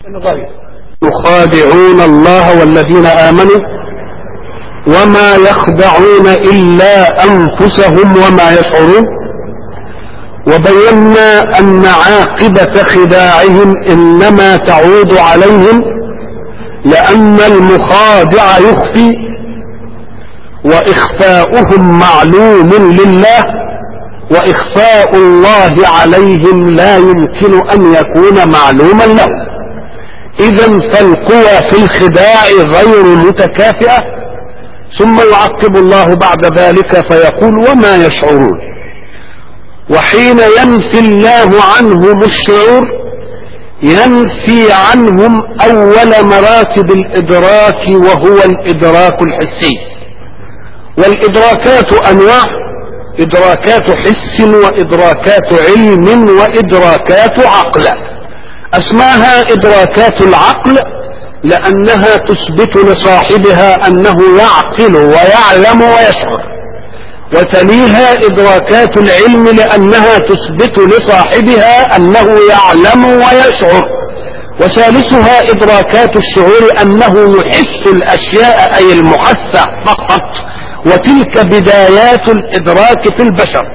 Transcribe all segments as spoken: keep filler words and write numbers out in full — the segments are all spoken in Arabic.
يخادعون الله والذين آمنوا وما يخدعون إلا أنفسهم وما يشعرون. وبينا أن عاقبة خداعهم إنما تعود عليهم، لأن المخادع يخفي وإخفاؤهم معلوم لله، وإخفاء الله عليهم لا يمكن أن يكون معلوما له. إذن فالقوى في الخداع غير متكافئة. ثم يعقب الله بعد ذلك فيقول وما يشعرون. وحين ينفي الله عنهم الشعور ينفي عنهم أول مراتب الإدراك، وهو الإدراك الحسي. والإدراكات أنواع: إدراكات حس وإدراكات علم وإدراكات عقل. أسماها إدراكات العقل لأنها تثبت لصاحبها أنه يعقل ويعلم ويشعر، وتليها إدراكات العلم لأنها تثبت لصاحبها أنه يعلم ويشعر، وثالثها إدراكات الشعور أنه يحس الأشياء أي المحسة فقط، وتلك بدايات الإدراك في البشر.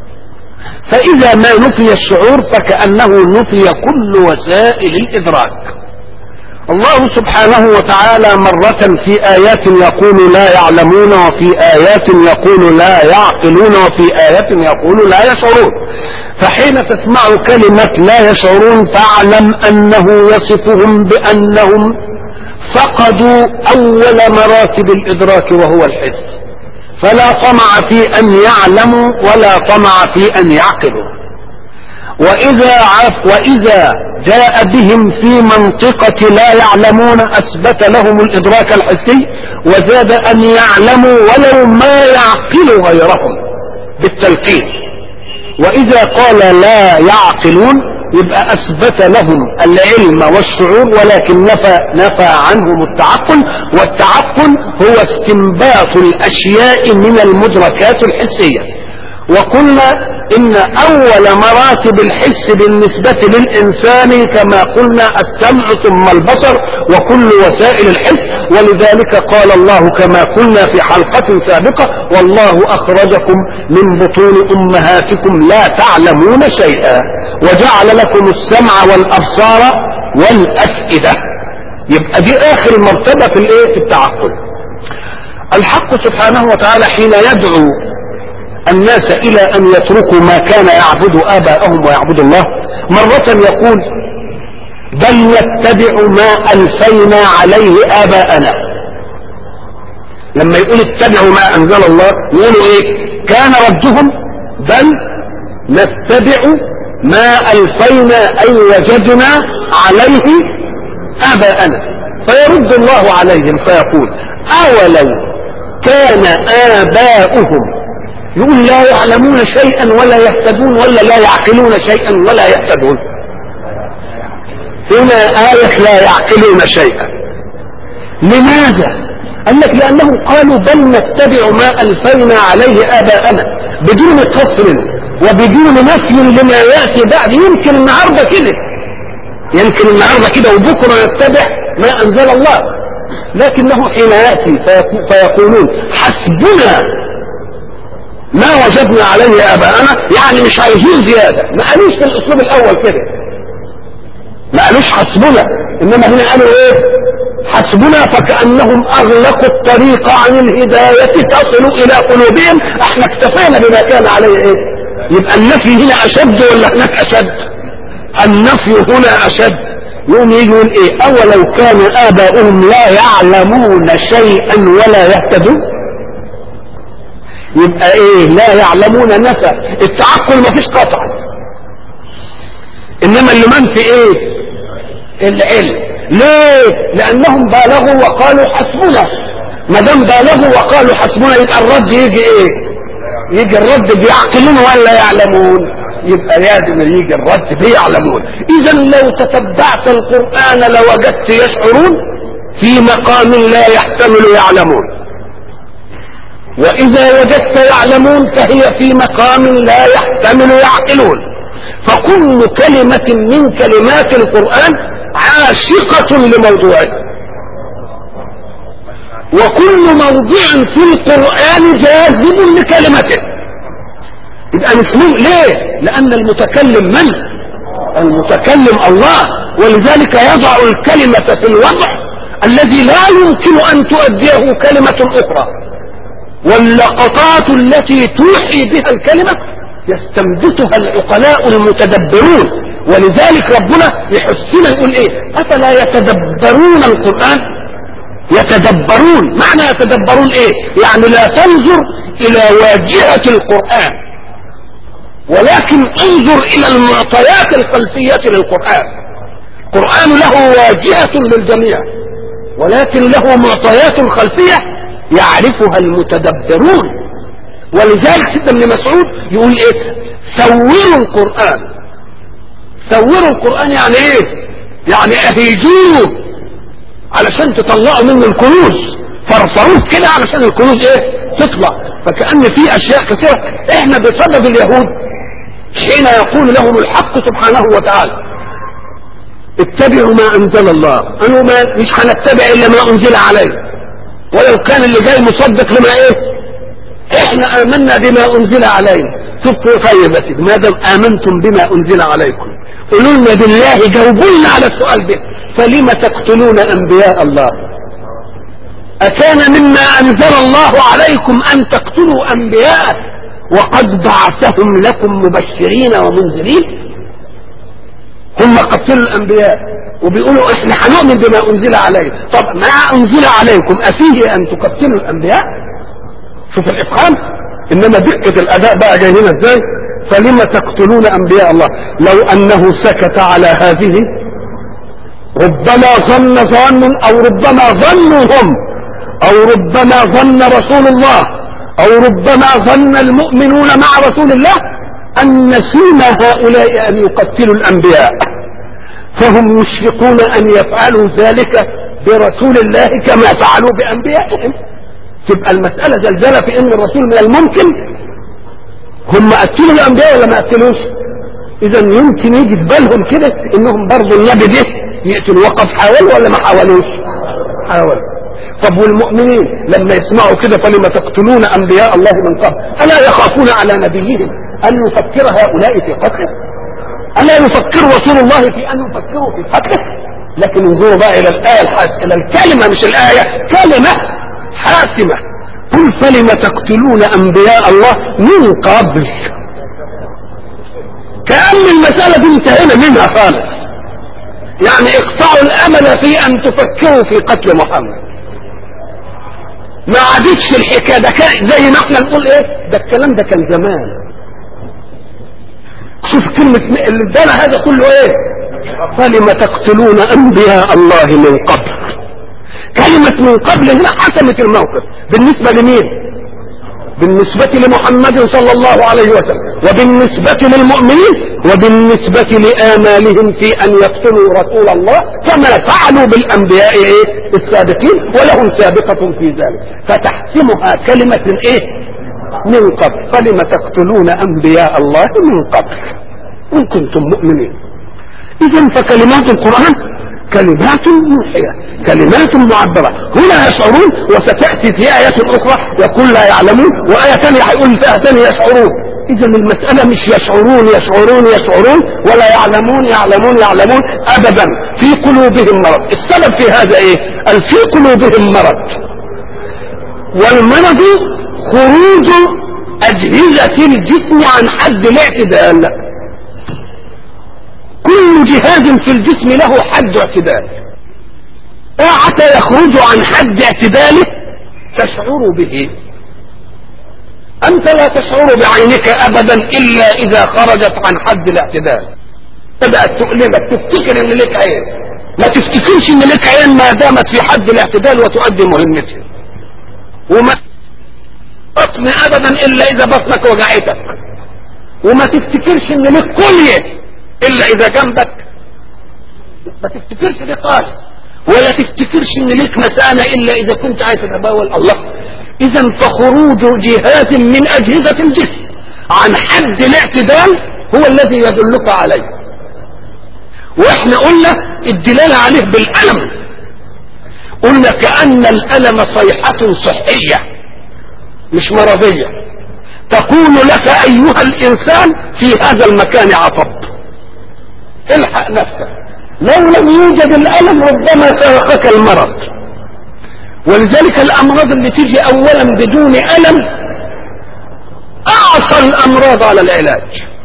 فإذا ما نفي الشعور فكأنه نفي كل وسائل الإدراك. الله سبحانه وتعالى مرة في آيات يقول لا يعلمون، وفي آيات يقول لا يعقلون، وفي آيات يقول لا يشعرون. فحين تسمع كلمة لا يشعرون فاعلم أنه يصفهم بأنهم فقدوا أول مراتب الإدراك وهو الحس، فلا طمع في أن يعلموا ولا طمع في أن يعقلوا. وإذا عف وإذا جاء بهم في منطقة لا يعلمون أثبت لهم الإدراك الحسي، وزاد أن يعلموا ولو ما يعقل غيرهم بالتلقين. وإذا قال لا يعقلون يبقى أثبت لهم العلم والشعور، ولكن نفى, نفى عنهم التعقل، والتعقل هو استنباط الأشياء من المدركات الحسية. وقلنا إن أول مراتب الحس بالنسبة للإنسان كما قلنا السمع ثم البصر وكل وسائل الحس. ولذلك قال الله كما قلنا في حلقة سابقة والله أخرجكم من بطون أمهاتكم لا تعلمون شيئا وجعل لكم السمع والأبصار والأفئدة. يبقى دي آخر مرتبة في الإيه؟ في التعقل. الحق سبحانه وتعالى حين يدعو الناس إلى أن يتركوا ما كان يعبد آباءهم ويعبد الله مرة يقول بل نتبع ما ألفينا عليه آباءنا. لما يقول اتبعوا ما أنزل الله يقولوا إيه؟ كان ردهم بل نتبع ما ألفينا أي وجدنا عليه آباءنا. فيرد الله عليهم فيقول أولو كان آباؤهم يقول لا يعلمون شيئا ولا يهتدون ولا لا يعقلون شيئا ولا يهتدون؟ هنا آية لا يعقلون شيئا. لماذا؟ قال لك لأنهم قالوا بل نتبع ما ألفينا عليه آباءنا بدون قصر وبدون نفي لما يأتي بعد. يمكن النهاردة كده يمكن النهاردة كده وبكرة نتبع ما أنزل الله، لكنه حين يأتي فيقولون حسبنا ما وجدنا عليه آباءنا، يعني مش عايزين زيادة. ما قالوش في الأسلوب الأول كده، ما قالوش حسبنا، إنما هنا قالوا إيه؟ حسبنا، فكأنهم أغلقوا الطريق عن الهداية تصل إلى قلوبهم. احنا اكتفينا بما كان عليه إيه؟ يبقى النفي هنا أشد ولا هناك أشد؟ النفي هنا أشد. يوم يجي يقول إيه؟ أولو كان آباؤهم لا يعلمون شيئا ولا يهتدون. يبقى ايه؟ لا يعلمون نفى التعقل، ما فيش قطع، انما اللي منفي ايه؟ العلم. ليه؟ لانهم بالغوا وقالوا حسبنا. ما دام بالغوا وقالوا حسبنا يبقى الرد يجي ايه؟ يجي الرد بيعقلون ولا يعلمون؟ يبقى لازم يجي الرد بيعلمون. اذا لو تتبعت القرآن لوجدت يشعرون في مقام لا يحتمل يعلمون، وإذا وجدت يعلمون فهي في مقام لا يحتمل يعقلون. فكل كلمة من كلمات القرآن عاشقة لموضوعها، وكل موضوع في القرآن جاذب لكلمته. يبقى مسلم ليه؟ لأن المتكلم من؟ المتكلم الله، ولذلك يضع الكلمة في الوضع الذي لا يمكن أن تؤديه كلمة أخرى، واللقطات التي توحي بها الكلمة يستنبتها العقلاء المتدبرون. ولذلك ربنا يحسنا يقول ايه؟ أفلا يتدبرون القرآن؟ يتدبرون، معنى يتدبرون ايه؟ يعني لا تنظر الى واجهة القرآن، ولكن انظر الى المعطيات الخلفية للقرآن. القرآن له واجهة للجميع، ولكن له معطيات خلفية يعرفها المتدبرون. ولذلك سيدنا ابن مسعود يقول ايه؟ سوروا القرآن. سوروا القرآن يعني ايه؟ يعني اهيجوه علشان تطلعوا منه الكنوز، فرفروه كده علشان الكنوز ايه؟ تطلع. فكأن في اشياء كثيرة احنا بسبب اليهود حين يقول لهم الحق سبحانه وتعالى اتبعوا ما انزل الله، قالوا ما مش هنتبع الا ما انزل عليه، ولو كان اللي جاي مصدق لما ايه؟ احنا امنا بما انزل علينا. تبقوا طيب ما دام امنتم بما انزل عليكم قولوا لنا بالله، جاوبوا لنا على السؤال ده، فلم تقتلون انبياء الله؟ اكان مما انزل الله عليكم ان تقتلوا انبياءه وقد بعثهم لكم مبشرين ومنذرين؟ هم قتلوا الانبياء وبيقولوا احنا هنؤمن بما انزل علينا. طب ما انزل عليكم افيه ان تقتلوا الانبياء؟ شوف الافهام. انما دقة الاداء بقى جاي هنا ازاي؟ فلم تقتلون انبياء الله؟ لو انه سكت على هذه ربما ظن ظان، او ربما ظنوا هم، او ربما ظن رسول الله، او ربما ظن المؤمنون مع رسول الله ان نسيم هؤلاء ان يقتلوا الانبياء، فهم يشفقون ان يفعلوا ذلك برسول الله كما فعلوا بانبيائهم. تبقى المسألة زلزلة في ان الرسول من الممكن هم قتلوا الانبياء ولا ما قتلوش؟ اذا يمكن يجي في بالهم كده انهم برضه النبي ده يقتلوا، وقد حاولوا ولا ما حاولوش؟ حاولوا. طب والمؤمنين لما يسمعوا كده فلما تقتلون انبياء الله من قبل الا يخافون على نبيهم ان يفكر هؤلاء في قتله؟ الا يفكر رسول الله في ان يفكروا في قتله؟ لكن انظروا بقى الى الايه الحاسمه، الى الكلمه مش الايه، كلمه حاسمه. قل فلم تقتلون انبياء الله من قبل. كأن المسألة دي انتهينا منها خالص، يعني اقطعوا الامل في ان تفكروا في قتل محمد. ما عادتش الحكايه ده كان زي ما احنا نقول ايه ده، الكلام ده كان زمان. شوف كلمه اللي ادانا هذا كله ايه؟ فلم تقتلون انبياء الله من قبل. كلمه من قبل هنا حسمت الموقف. بالنسبه لمين؟ بالنسبة لمحمد صلى الله عليه وسلم، وبالنسبة للمؤمنين، وبالنسبة لآمالهم في أن يقتلوا رسول الله كما فعلوا بالأنبياء إيه؟ السابقين، ولهم سابقة في ذلك. فتحسمها كلمة إيه؟ من قبل. فلم تقتلون أنبياء الله من قبل إن كنتم مؤمنين. إذن فكلمات القرآن كلمات موحية، كلمات معبرة. هنا يشعرون، وستأتي في آيات أخرى يقول لا يعلمون، وآية ثانية هيقول فيها ثانية يشعرون. إذا المسألة مش يشعرون يشعرون يشعرون ولا يعلمون يعلمون يعلمون أبدا. في قلوبهم مرض. السبب في هذا إيه؟ قال في قلوبهم مرض، والمرض خروج أجهزة الجسم عن حد الاعتدال. كل جهاز في الجسم له حد اعتدال، ساعة يخرج عن حد اعتداله تشعر به. انت لا تشعر بعينك ابدا الا اذا خرجت عن حد الاعتدال، بدأت تؤلمك تفتكر ان لك عين. ما تفتكرش ان لك عين ما دامت في حد الاعتدال وتؤدي مهمتها. وما بطن ابدا الا اذا بطنك وجعتك. وما تفتكرش ان لك كلية الا اذا جنبك، ما تفتكرش دي خالص. ولا تفتكرش ان ليك مسانة الا اذا كنت عايز تتبول. الله. اذا فخروج جهاز من اجهزة الجسم عن حد الاعتدال هو الذي يدلك عليه. واحنا قلنا الدلالة عليه بالألم، قلنا كأن الألم صيحة صحية مش مرضية، تقول لك أيها الإنسان في هذا المكان عطب، الحق نفسك، لو لم يوجد الألم ربما سرقك المرض. ولذلك الأمراض اللي تيجي أولا بدون ألم أعصى الأمراض على العلاج،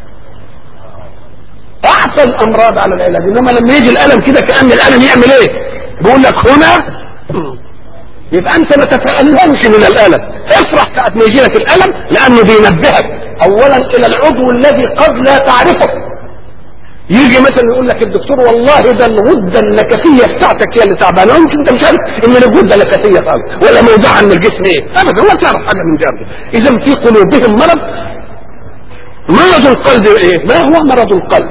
أعصى الأمراض على العلاج. إنما لما يجي الألم كده كأن الألم يعمل إيه؟ بيقول لك هنا، يبقى أنت ما تتألمش من الألم، افرح ساعة ما يجي لك الألم، لأنه بينبهك أولا إلى العضو الذي قد لا تعرفه. يجي مثلا يقول لك الدكتور والله ده الغده النكفيه بتاعتك هي اللي تعبانه، يمكن انت مش عارف ان الغده نكفيه خالص ولا موضعها من الجسم ايه ابدا، ولا تعرف حاجه من ده. اذا في قلوبهم مرض. مرض القلب ايه؟ ما هو مرض القلب؟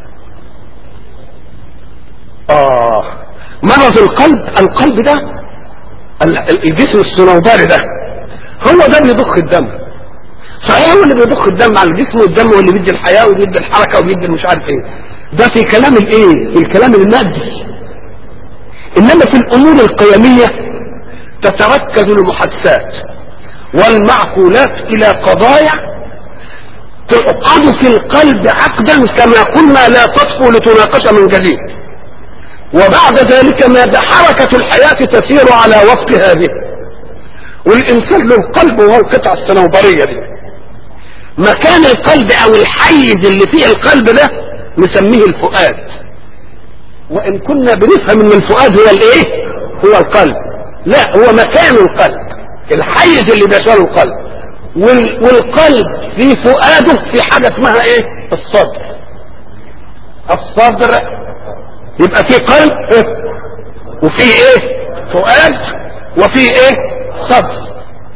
اه مرض القلب، القلب ده الجسم الصنوبري ده هو ده اللي بيضخ الدم. صحيح هو اللي بيضخ الدم على الجسم، والدم هو اللي بيدي الحياه وبيدي الحركه وبيدي مش عارف ايه، ده في كلام الايه؟ في الكلام المادي. انما في الامور القيميه تتركز المحادثات والمعقولات الى قضايا تعقد في القلب عقدا كما قلنا لا تطفو لتناقش من جديد، وبعد ذلك ما حركه الحياه تسير على وفق هذه. والانسان له القلب وهو القطعه الصنوبريه دي، مكان القلب او الحيز اللي فيه القلب ده نسميه الفؤاد، وان كنا بنفهم ان الفؤاد هو الايه؟ هو القلب، لا هو مكان القلب، الحيز اللي بيشغل القلب. والقلب في فؤاده في حاجه اسمها ايه؟ الصدر. الصدر يبقى في قلب وفي ايه؟ فؤاد وفي ايه؟ صدر.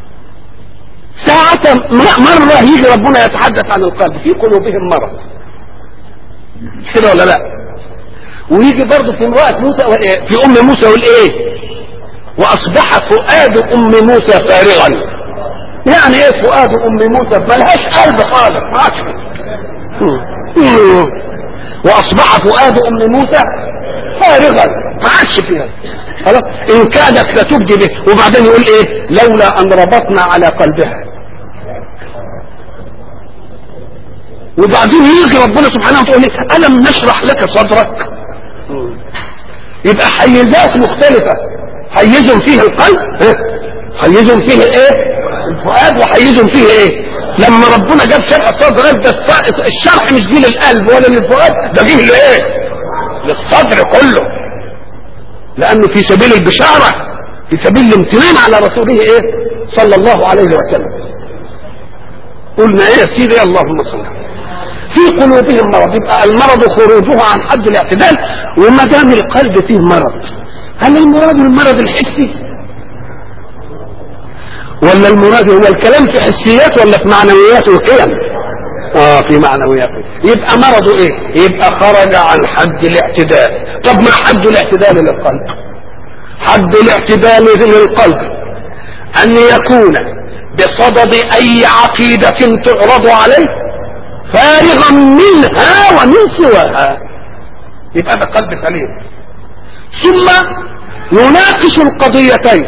ساعة مرة يجي ربنا يتحدث عن القلب في قلوبهم مرض كده ولا لا؟ ويجي برضه في امرأة موسى في ام موسى يقول ايه؟ واصبح فؤاد ام موسى فارغا. يعني ايه فؤاد ام موسى؟ ملهاش قلب خالص، ما عادش. واصبح فؤاد ام موسى فارغا، ما عادش فيها خلاص، ان كادت لتبدي به. وبعدين يقول ايه؟ لولا ان ربطنا على قلبها. وبعدين يجي ربنا سبحانه وتعالى ألم نشرح لك صدرك. يبقى حيزات مختلفة، حيز فيه القلب، حيز فيه ايه؟ الفؤاد، وحيز فيه ايه؟ لما ربنا جاب شرح الصدر ده الشرح مش جه للقلب ولا للفؤاد، ده جه لايه؟ للصدر كله، لانه في سبيل البشارة، في سبيل الامتنان على رسوله ايه؟ صلى الله عليه وسلم. قلنا ايه يا سيدي؟ اللهم صل. في قلوبهم مرض، يبقى المرض خروجه عن حد الاعتدال. وما دام القلب فيه مرض، هل المراد المرض الحسي ولا المراد هو الكلام في حسيات ولا في معنويات وقيم؟ اه في معنويات. يبقى مرضه ايه؟ يبقى خرج عن حد الاعتدال. طب ما حد الاعتدال للقلب؟ حد الاعتدال للقلب ان يكون بصدد اي عقيدة تعرض عليه فارغا منها ومن سواها، يبقى ده قلب سليم. ثم يناقش القضيتين،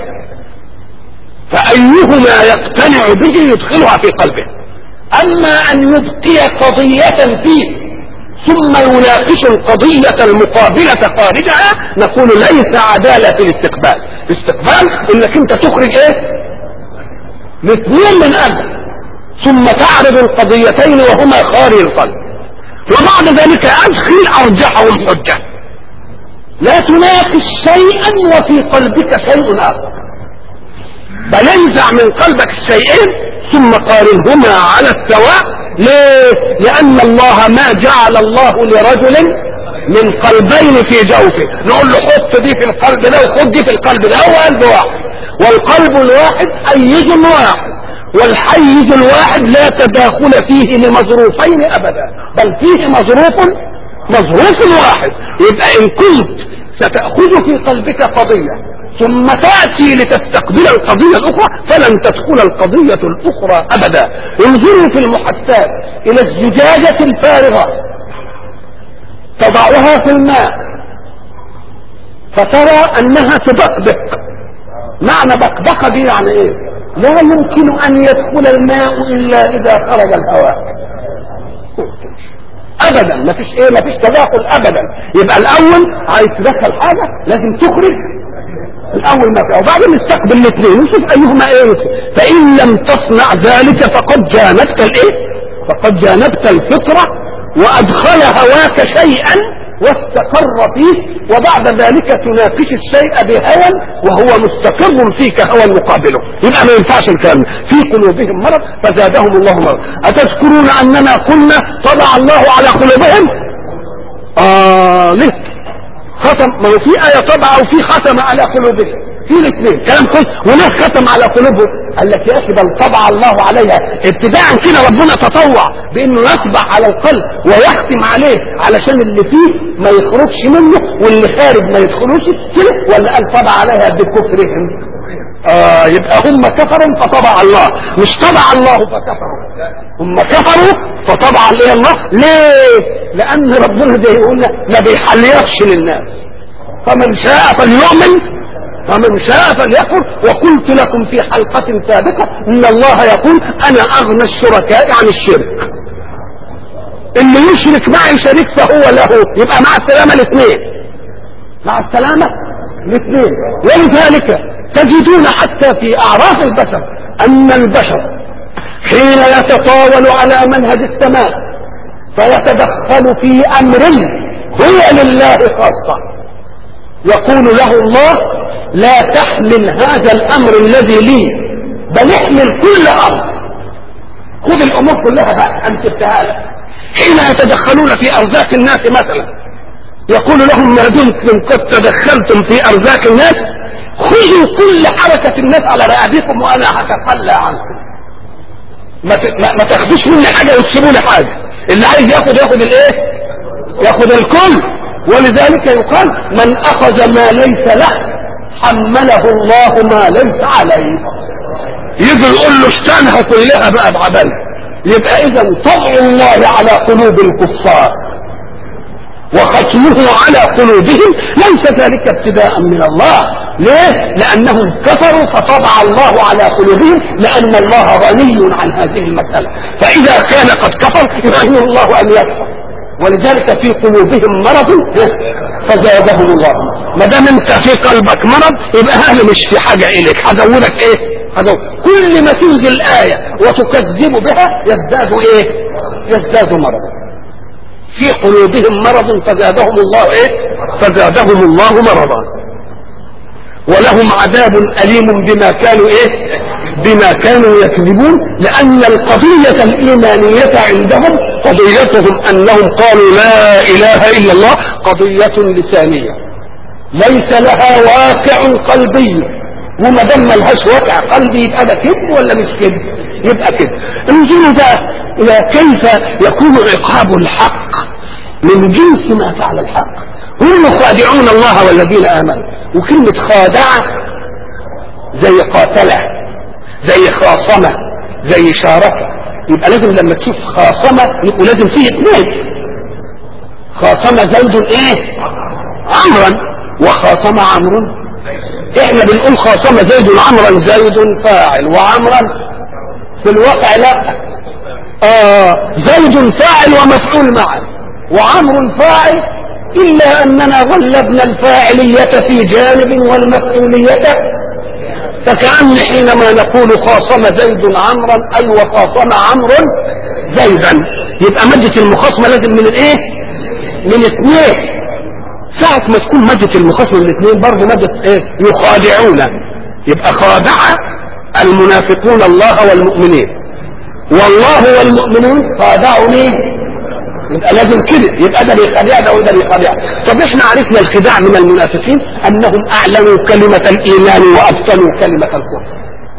فأيهما يقتنع به يدخلها في قلبه. أما أن يبقي قضية فيه ثم يناقش القضية المقابلة خارجها، نقول ليس عدالة في الاستقبال. الاستقبال انك انت تخرج ايه؟ الاثنين من قلبك، ثم تعرض القضيتين وهما خارج القلب، وبعد ذلك ادخل ارجحهم حجة. لا تناقش شيئا وفي قلبك شيء اخر، بل انزع من قلبك الشيئين ثم قارنهما على السواء. ليه؟ لان الله ما جعل الله لرجل من قلبين في جوفه. نقول له حط دي في القلب ده وخد دي في القلب ده، هو قلب واحد، والقلب الواحد حيز واحد، والحيز الواحد لا تداخل فيه لمظروفين ابدا، بل فيه مظروف مظروف واحد. يبقى ان كنت ستأخذ في قلبك قضية ثم تأتي لتستقبل القضية الأخرى فلن تدخل القضية الأخرى أبدا. انظروا في المحادثات إلى الزجاجة الفارغة تضعها في الماء فترى انها تبقبق. معنى بقبقة دي يعني ايه؟ لا يمكن ان يدخل الماء الا اذا خرج الهواء ابدا. ما فيش ايه، ما فيش تداخل ابدا. يبقى الاول عايز تدخل حاجة لازم تخرج الاول ما فيها وبعدين نستقبل الاثنين ونشوف ايهما ايه. فان لم تصنع ذلك فقد جانبت الايه؟ فقد جانبت الفطرة وادخل هواك شيئا واستقر فيه، وبعد ذلك تناقش الشيء بهوى وهو مستقر فيك هوى مقابله. يبقى ما ينفعش الكلام. في قلوبهم مرض فزادهم الله مرض. أتذكرون أننا قلنا طبع الله على قلوبهم؟ آه ليه؟ ختم. ما هو في آية طبع وفي ختم على قلوبهم، في الاثنين كلام كويس. وناس ختم على قلوبهم قال لك يا اخي بل طبع الله عليها ابتداء كده. ربنا تطوع بانه يطبع على القلب ويختم عليه علشان اللي فيه ما يخرجش منه واللي خارج ما يدخلوش كده، ولا قال طبع عليها بكفرهم؟ آه يبقى هم كفروا فطبع الله، مش طبع الله فكفروا. هم كفروا فطبع عليه الله. ليه؟ لان ربنا ده يقول ما بيحليكش للناس. فمن شاء فليؤمن ومن شاء فليكفر. وقلت لكم في حلقة سابقة ان الله يقول انا اغنى الشركاء عن الشرك. اللي يشرك معي شريك فهو له. يبقى مع السلامة الاثنين، مع السلامة الاثنين. ولذلك تجدون حتى في اعراف البشر ان البشر حين يتطاول على منهج السماء فيتدخل في امر هو لله خاصة يقول له الله لا تحمل هذا الامر الذي لي بل احمل كل امر. خذ الامور كلها بقى انت ابتهالك. حين يتدخلون في ارزاق الناس مثلا يقول لهم ما دمتم قد تدخلتم في ارزاق الناس خذوا كل حركة الناس على رقابكم وانا هتخلى عنكم. ما ما تاخدوش مني حاجة وتسيبوا لي حاجة. اللي عايز ياخد ياخد الايه؟ ياخد الكل. ولذلك يقال من اخذ ما ليس له حمله الله ما ليس عليه. يجي يقول له اشتانها كلها بقى بعبال. يبقى اذا طبع الله على قلوب الكفار وختمه على قلوبهم ليس ذلك ابتداء من الله. ليه؟ لانهم كفروا فطبع الله على قلوبهم لان الله غني عن هذه المسألة. فاذا كان قد كفر يغني الله ان يكفر. ولذلك في قلوبهم مرض فزادهم الله. ما دام انت في قلبك مرض يبقى اهل مش في حاجه اليك. هزودك ايه؟ هزود. كل ما تنزل ايه وتكذب بها يزداد ايه؟ يزداد مرضا. في قلوبهم مرض فزادهم الله ايه؟ فزادهم الله مرضا. ولهم عذاب اليم بما كانوا ايه؟ بما كانوا يكذبون. لان القضيه الايمانيه عندهم قضيتهم انهم قالوا لا اله الا الله قضيه لسانيه ليس لها واقع قلبي. وما دام ملهاش واقع قلبي يبقى ده كذب ولا مش كذب؟ يبقى كذب. انظروا بقى الى كيف يكون عقاب الحق من جنس ما فعل الحق. هم خادعون الله والذين امنوا. وكلمه خادعه زي قاتله زي خاصمه زي شاركه. يبقى لازم لما تشوف خاصمه يبقى لازم فيه اثنين. خاصمه زيد ايه؟ عمرا وخاصمه عمرو. احنا بنقول خاصمه زيد عمرا زيد فاعل وعمرا في الواقع لا. آه زيد فاعل ومفعول معا وعمر فاعل الا اننا غلبنا الفاعلية في جانب والمفعولية. فكأن حينما نقول خاصم زيد عمرا اي وخاصم عمرو زيدا يبقى مادة المخاصمة لازم من الايه؟ من اثنين. ساعة ما تكون مادة المخاصمة من اثنين برضه مادة ايه؟ يخادعون. يبقى خادع المنافقون الله والمؤمنين والله والمؤمنون خادعوا مين؟ يبقى لازم كده. يبقى ده بيخادع ده وده بيخادع. طب احنا عرفنا الخداع من المنافقين انهم اعلنوا كلمة الايمان وابطلوا كلمة الكفر.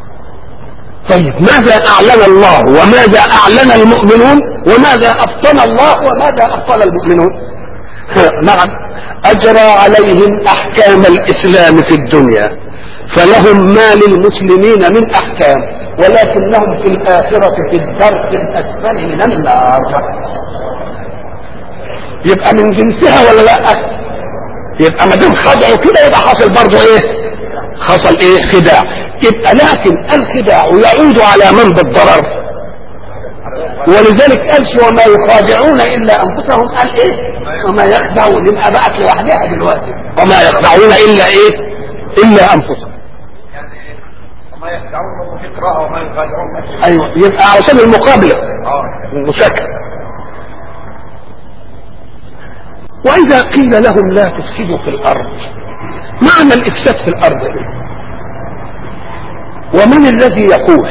طيب ماذا اعلن الله وماذا اعلن المؤمنون وماذا ابطل الله وماذا ابطل المؤمنون؟ نعم اجرى عليهم احكام الاسلام في الدنيا فلهم ما للمسلمين من احكام ولكنهم في الاخرة في الدرك الاسفل من النار. يبقى من جنسها ولا لا؟ يبقى ما دام خدعوا كده يبقى حصل برضه ايه؟ حصل ايه؟ خداع. يبقى لكن الخداع يعود على من بالضرر، ولذلك قالش وما يخادعون الا انفسهم، قال ايه؟ وما يخدعون، يبقى بقت لوحدها دلوقتي، وما يخدعون الا ايه؟ الا انفسهم. يعني وما يخدعون في قراءة وما يخادعون. ايوه، يبقى علشان المقابله المشاكل. واذا قيل لهم لا تفسدوا في الارض، معنى الافساد في الارض ايه؟ ومن الذي يقول؟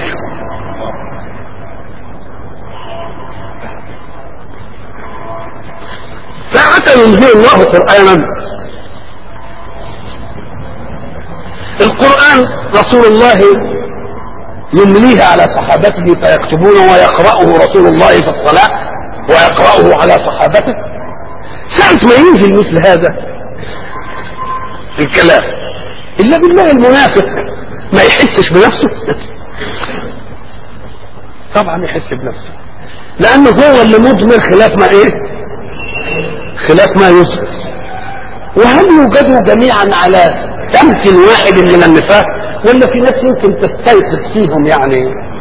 ساعة ينزل الله قرآنا، القرآن رسول الله يمليه على صحابته فيكتبونه ويقرأه رسول الله في الصلاة ويقرأه على صحابته. ساعة ما ينزل مثل هذا الكلام، إلا بالله المنافق ما يحسش بنفسه؟ طبعا يحس بنفسه، لأنه هو اللي مدمر خلاف ما إيه؟ خلاف ما يصبر. وهل يوجدوا جميعا على سمت واحد من النفاق، ولا في ناس يمكن تستيقظ فيهم يعني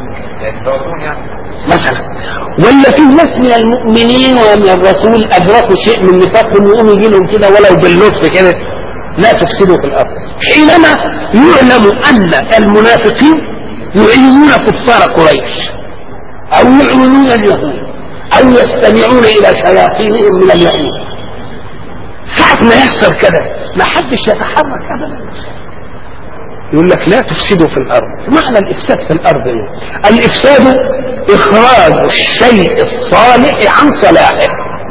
مثلا، ولا في ناس من المؤمنين ومن الرسول ادركوا شيء من نفاقهم ويقوم يجي لهم كده ولو باللطف كده لا تفسدوا في الارض، حينما يعلم ان المنافقين يعينون كفار قريش او يعينون اليهود او يستمعون الى شياطينهم من اليهود. ساعة ما يحصل كده ما حدش يتحرك ابدا، يقول لك لا تفسدوا في الارض. معنى الافساد في الارض ايه؟ الافساد اخراج الشيء الصالح عن صلاحه،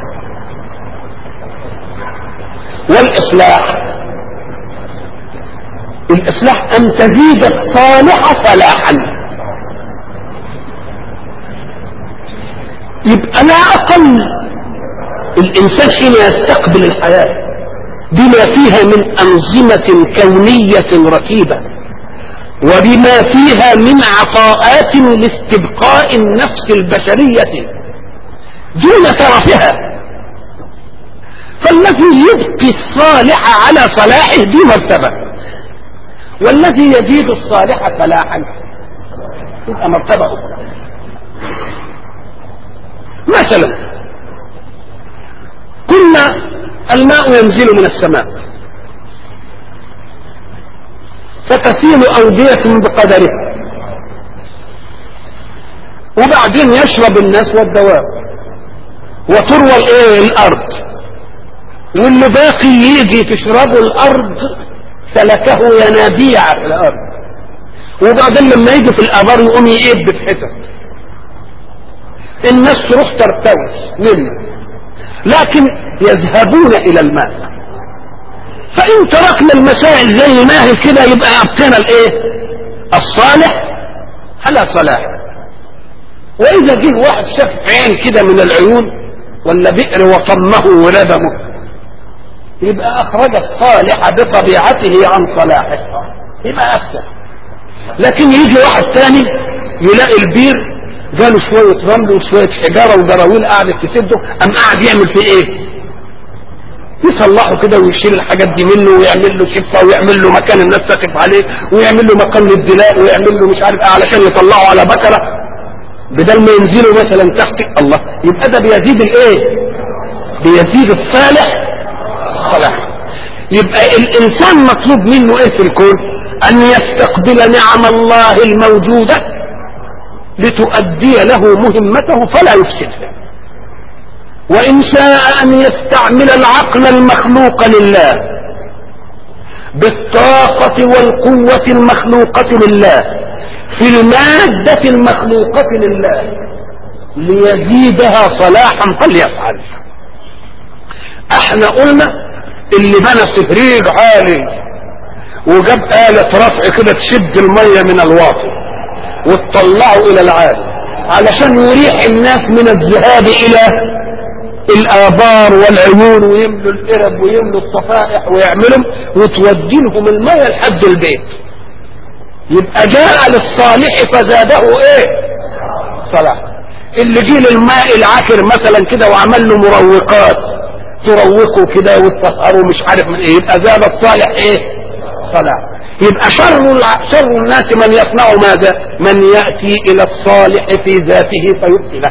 والاصلاح الاصلاح ان تزيد الصالح صلاحا. يبقى لا اقل الانسان حين يستقبل الحياة بما فيها من انظمة كونية ركيبة وبما فيها من عطاءات لاستبقاء النفس البشرية دون ترفها، فالذي يبقي الصالح على صلاحه دي مرتبة، والذي يزيد الصالح فلاحا يبقى مرتبة أخرى. مثلا كنا الماء ينزل من السماء فتسيل أودية بقدرها، وبعدين يشرب الناس والدواب وتروى الايه الارض، واللي باقي يجي تشربه الارض سلكه ينابيع في الارض، وبعدين لما يجي في الابار يقوم يقب في حتت الناس تروح ترتوي منه، لكن يذهبون الى الماء. فان تركنا المسائل زي ما هي كده يبقى ابقينا الايه الصالح على صلاح. واذا جه واحد شاف عين كده من العيون ولا بئر وطمه وردمه يبقى اخرج الصالح بطبيعته عن صلاحه، يبقى افسد. لكن يجي واحد ثاني يلاقي البير جاله شوية رمل وشوية حجارة وجراويل قاعدة تسده، قام قاعد يعمل فيه ايه؟ يصلحه كده ويشيل الحاجات دي منه ويعمل له شفة ويعمل له مكان الناس تقف عليه ويعمل له مكان للدلاء ويعمل له مش عارف ايه علشان يطلعه على بكرة بدل ما ينزلوا مثلا تحت. الله، يبقى ده بيزيد الايه؟ بيزيد الصالح صلاح. يبقى الانسان مطلوب منه ايه في الكون؟ ان يستقبل نعم الله الموجودة لتؤدي له مهمته فلا يفسدها، وإن شاء أن يستعمل العقل المخلوق لله بالطاقة والقوة المخلوقة لله في المادة المخلوقة لله ليزيدها صلاحا فليفعل. احنا قلنا اللي بنى سفريج عالي وجاب آلة رفع كده تشد المية من الواطي وتطلعه الى العالي علشان يريح الناس من الذهاب الى الابار والعيون ويملوا القرب ويملوا الصفائح ويعملوا وتودي لهم المية لحد البيت. يبقى جاء للصالح فزاده ايه؟ صلاح. اللي جه للماء العكر مثلا كده وعمل له مروقات تروقوا كده وتسهروا مش عارف من ايه، يبقى زاد الصالح ايه؟ صلاح. يبقى شر شر الناس من يصنع ماذا؟ من ياتي الى الصالح في ذاته فيفسده.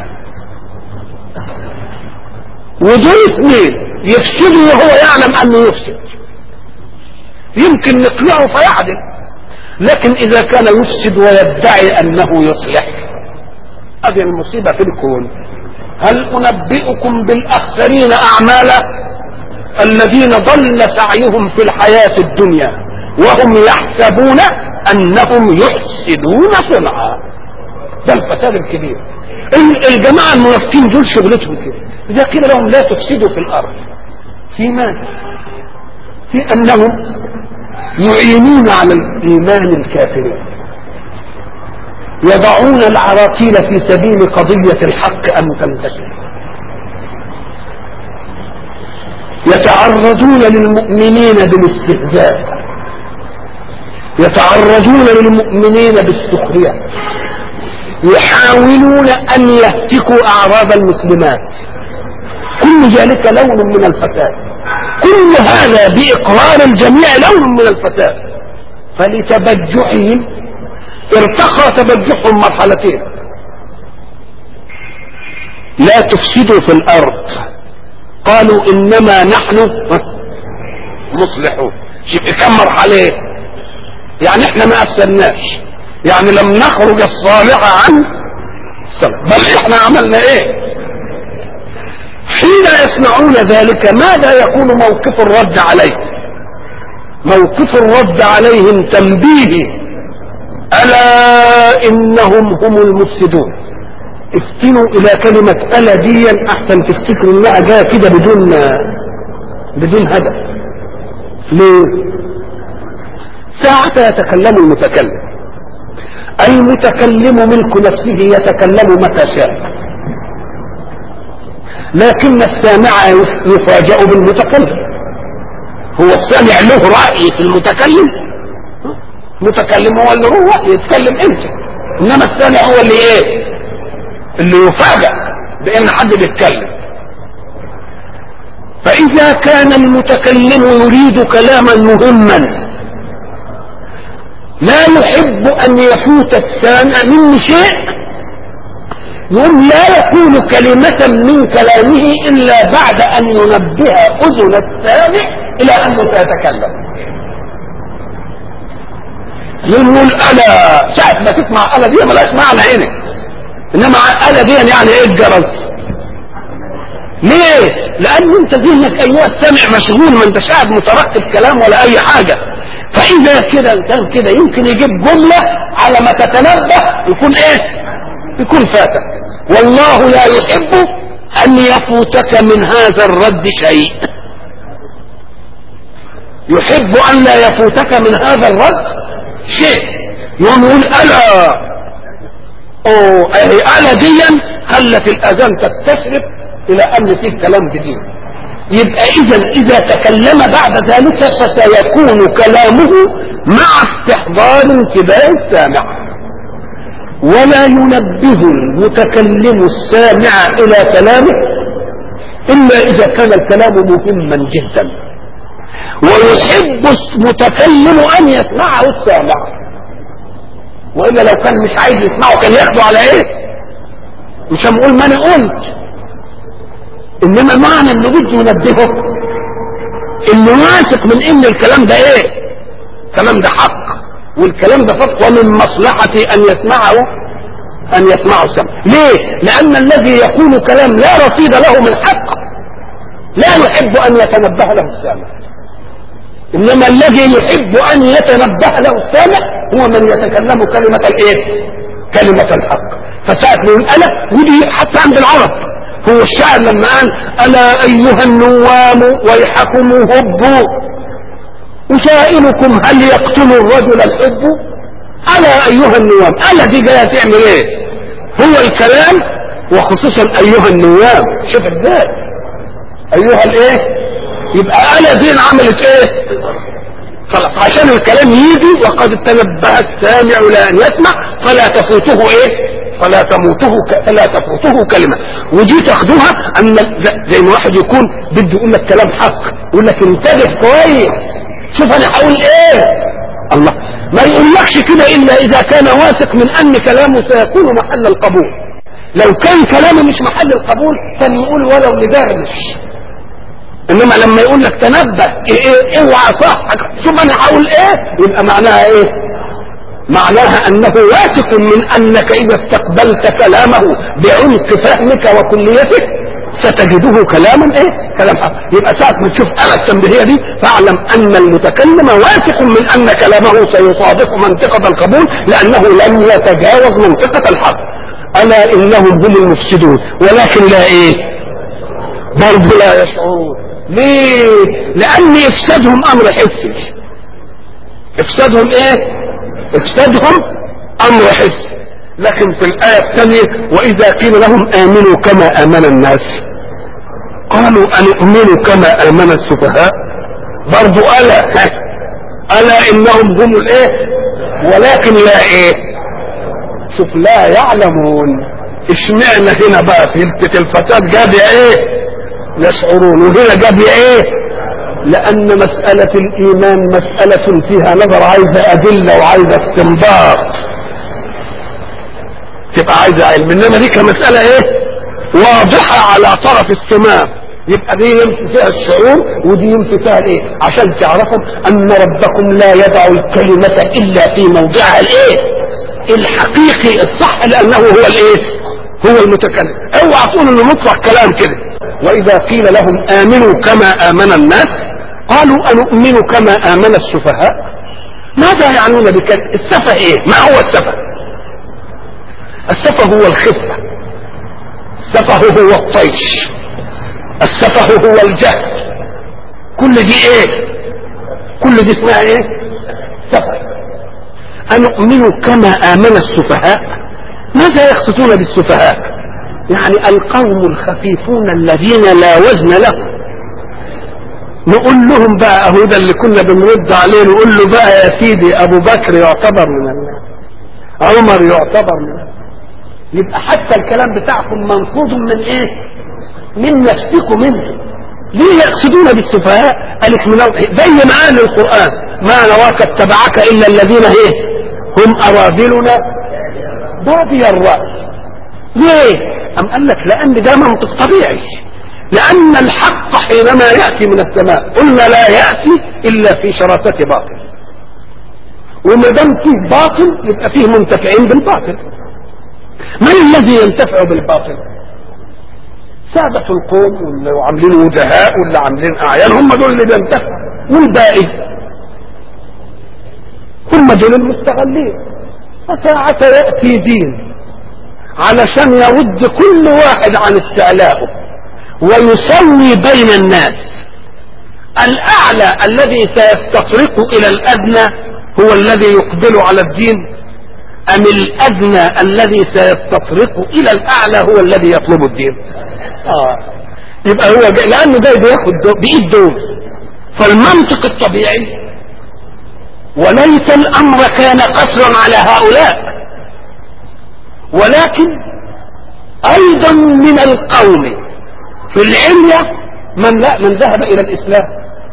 ودول اثنين يفسدوا وهو يعلم انه يفسد، يمكن نقنعه فيعدل، لكن اذا كان يفسد ويدعي انه يصلح، هذه المصيبه في الكون. هل انبئكم بالاخسرين اعمالا الذين ضل سعيهم في الحياه الدنيا وهم يحسبون انهم يحسنون صنعا. ده الفساد الكبير. الجماعه المنافقين دول شغلتهم كده، اذا قيل لهم لا تفسدوا في الارض، في ماذا؟ في انهم يعينون على الايمان الكافرين، يضعون العراقيل في سبيل قضيه الحق ان تنتشر، يتعرضون للمؤمنين بالاستهزاء، يتعرضون للمؤمنين بالسخريه، يحاولون ان يهتكوا اعراض المسلمات. كل ذلك لون من الفساد، كل هذا باقرار الجميع لون من الفساد. فلتبجحهم ارتقى تبجحهم مرحلتين: لا تفسدوا في الارض، قالوا انما نحن مصلحون. شوف كم مرحله، يعني احنا ما افسدناش، يعني لم نخرج الصالح عن الصالح، بل احنا عملنا ايه؟ حين يصنعون ذلك ماذا يكون موقف الرد عليه؟ موقف الرد عليهم تنبيه: الا انهم هم المفسدون. افتنوا الى كلمة الا ديا احسن تفتكروا انها جايه كده بدون بدون هدف. ليه؟ ساعة يتكلم المتكلم، المتكلم ملك نفسه يتكلم متى شاء، لكن السامع يفاجأ بالمتكلم. هو السامع له رأي في المتكلم، المتكلم هو اللي له رأي يتكلم امتى، انما السامع هو اللي ايه؟ اللي يفاجأ بان حد بيتكلم. فاذا كان المتكلم يريد كلاما مهما لا يحب ان يفوت السامع منه شيء، يقول لا يكون كلمة من كلامه الا بعد ان ينبه اذن السامع الى انه سيتكلم. يقول الا، ساعة ما تسمع الا دي ملاش معنى هنا، انما الا دي يعني ايه؟ الجرس. ليه؟ لان انت ذهنك ايها السامع مشغول، ما انتش قاعد مترقب كلام ولا اي حاجة. فاذا كده كان كده يمكن يجيب جملة على ما تتنبه يكون ايه؟ يكون فاتك. والله لا يحب ان يفوتك من هذا الرد شيء، يحب ان لا يفوتك من هذا الرد شيء. يوم يقول الا، اوه الا ديا خلت الاذان تستشرف الى ان فيه كلام جديد. يبقى اذا اذا تكلم بعد ذلك فسيكون كلامه مع استحضار انتباه السامع، ولا ينبه المتكلم السامع الى كلامه الا اذا كان الكلام مهما جدا، ويحب المتكلم ان يسمعه السامع، والا لو كان مش عايز يسمعه كان ياخده على ايه؟ مش هنقول ما انا قلت، انما معنى انه بده ينبهه انه واثق من ان الكلام ده ايه؟ الكلام ده حق، والكلام ده فقط، ومن مصلحته ان يسمعه ان يسمعه السمع. ليه؟ لان الذي يقول كلام لا رصيد له من حق لا يحب ان يتنبه له السامع، انما الذي يحب ان يتنبه له السامع هو من يتكلم كلمة الايه؟ كلمة الحق. فساعة من الا، ودي حتى عند العرب، هو الشاعر لما قال الا ايها النوام ويحكم هبوا اسائلكم هل يقتل الرجل الحب؟ الا ايها النوام، الا دي جايه تعمل ايه؟ هو الكلام وخصوصا ايها النوام. شوف ازاي ايها الايه؟ يبقى الا دي عملت ايه؟ خلاص عشان الكلام يجي وقد تنبه السامع لان يسمع فلا تفوته ايه؟ فلا تموته ك... فلا تفوته كلمه. ودي تاخدوها ان زي ما واحد يكون بده يقول لك كلام حق يقول لك انتبه كويس شوف انا هقول ايه. الله ما يقولكش كده الا اذا كان واثق من ان كلامه سيكون محل القبول. لو كان كلامه مش محل القبول كان يقول ولو لدرمش. انما لما يقول لك تنبه ايه اوعى صح شوف انا هقول ايه يبقى معناها ايه؟ معناها انه واثق من انك اذا استقبلت كلامه بعمق فهمك وكليتك ستجده كلاما ايه؟ كلام حق. يبقى ساعة ما تشوف انا التنبيهية دي فاعلم ان المتكلم واثق من ان كلامه سيصادف منطقة القبول لانه لن يتجاوز منطقة الحق. الا انهم هم المفسدون ولكن لا ايه؟ برضه لا يشعرون. ليه؟ لان افسادهم امر حسي. افسادهم ايه؟ افسادهم امر حسي. لكن في الايه الثانيه واذا قيل لهم امنوا كما امن الناس قالوا انؤمن كما امن السفهاء. برضو الا الا انهم هم الايه ولكن لا ايه؟ شوف لا يعلمون. اشمعنى هنا بقى في الفساد جاب يا ايه؟ يشعرون وهنا جاب يا ايه؟ لان مسألة الايمان مسألة فيها نظر عايزة ادلة وعايزة استنباط تبقى عايزة علم. انما دي كمسألة ايه؟ واضحة على طرف السماء يبقى دي يمشي فيها الشعور ودي يمشي فيها الايه؟ عشان تعرفوا ان ربكم لا يضع الكلمة الا في موضعها الايه؟ الحقيقي الصح لانه هو الايه؟ هو المتكلم. اوعى تقول انه مطلق كلام كده. واذا قيل لهم امنوا كما امن الناس قالوا انؤمن كما امن السفهاء. ماذا يعنون بكلمة السفه؟ ايه؟ ما هو السفه؟ السفه هو الخفة، السفه هو الطيش، السفه هو الجهل. كل دي ايه؟ كل دي اسمها ايه؟ سفه. انؤمن كما امن السفهاء. ماذا يقصدون بالسفهاء؟ يعني القوم الخفيفون الذين لا وزن لهم. نقول لهم بقى اهو ده اللي كنا بنرد عليه نقول له بقى يا سيدي ابو بكر يعتبر من الناس، عمر يعتبر من الناس. يبقى حتى الكلام بتاعكم منقوض من ايه؟ من نفسكم منه. ليه يقصدون بالسفهاء؟ قالت من زي ما قال القرآن ما نراك اتبعك الا الذين ايه؟ هم اراذلنا بادي الرأي. ليه؟ أم قال لك لأن ده منطق طبيعي. لأن الحق حينما يأتي من السماء قلنا لا يأتي إلا في شراسة باطل. وما دام فيه باطل يبقى فيه منتفعين بالباطل. من الذي ينتفع بالباطل؟ سادة القوم واللي عاملين وجهاء واللي عاملين أعيان هم دول اللي بينتفعوا. والباقي هم دول المستغلين. فساعة يأتي دين علشان يرد كل واحد عن استعلائه ويسوي بين الناس. الأعلى الذي سيستطرق إلى الأدنى هو الذي يقبل على الدين أم الأدنى الذي سيستطرق إلى الأعلى هو الذي يطلب الدين؟ آه. يبقى هو جاي لأنه جاي بياخد دو بإيد دول. فالمنطق الطبيعي وليس الأمر كان قصرا على هؤلاء ولكن ايضا من القوم في العليا من لا من ذهب الى الاسلام.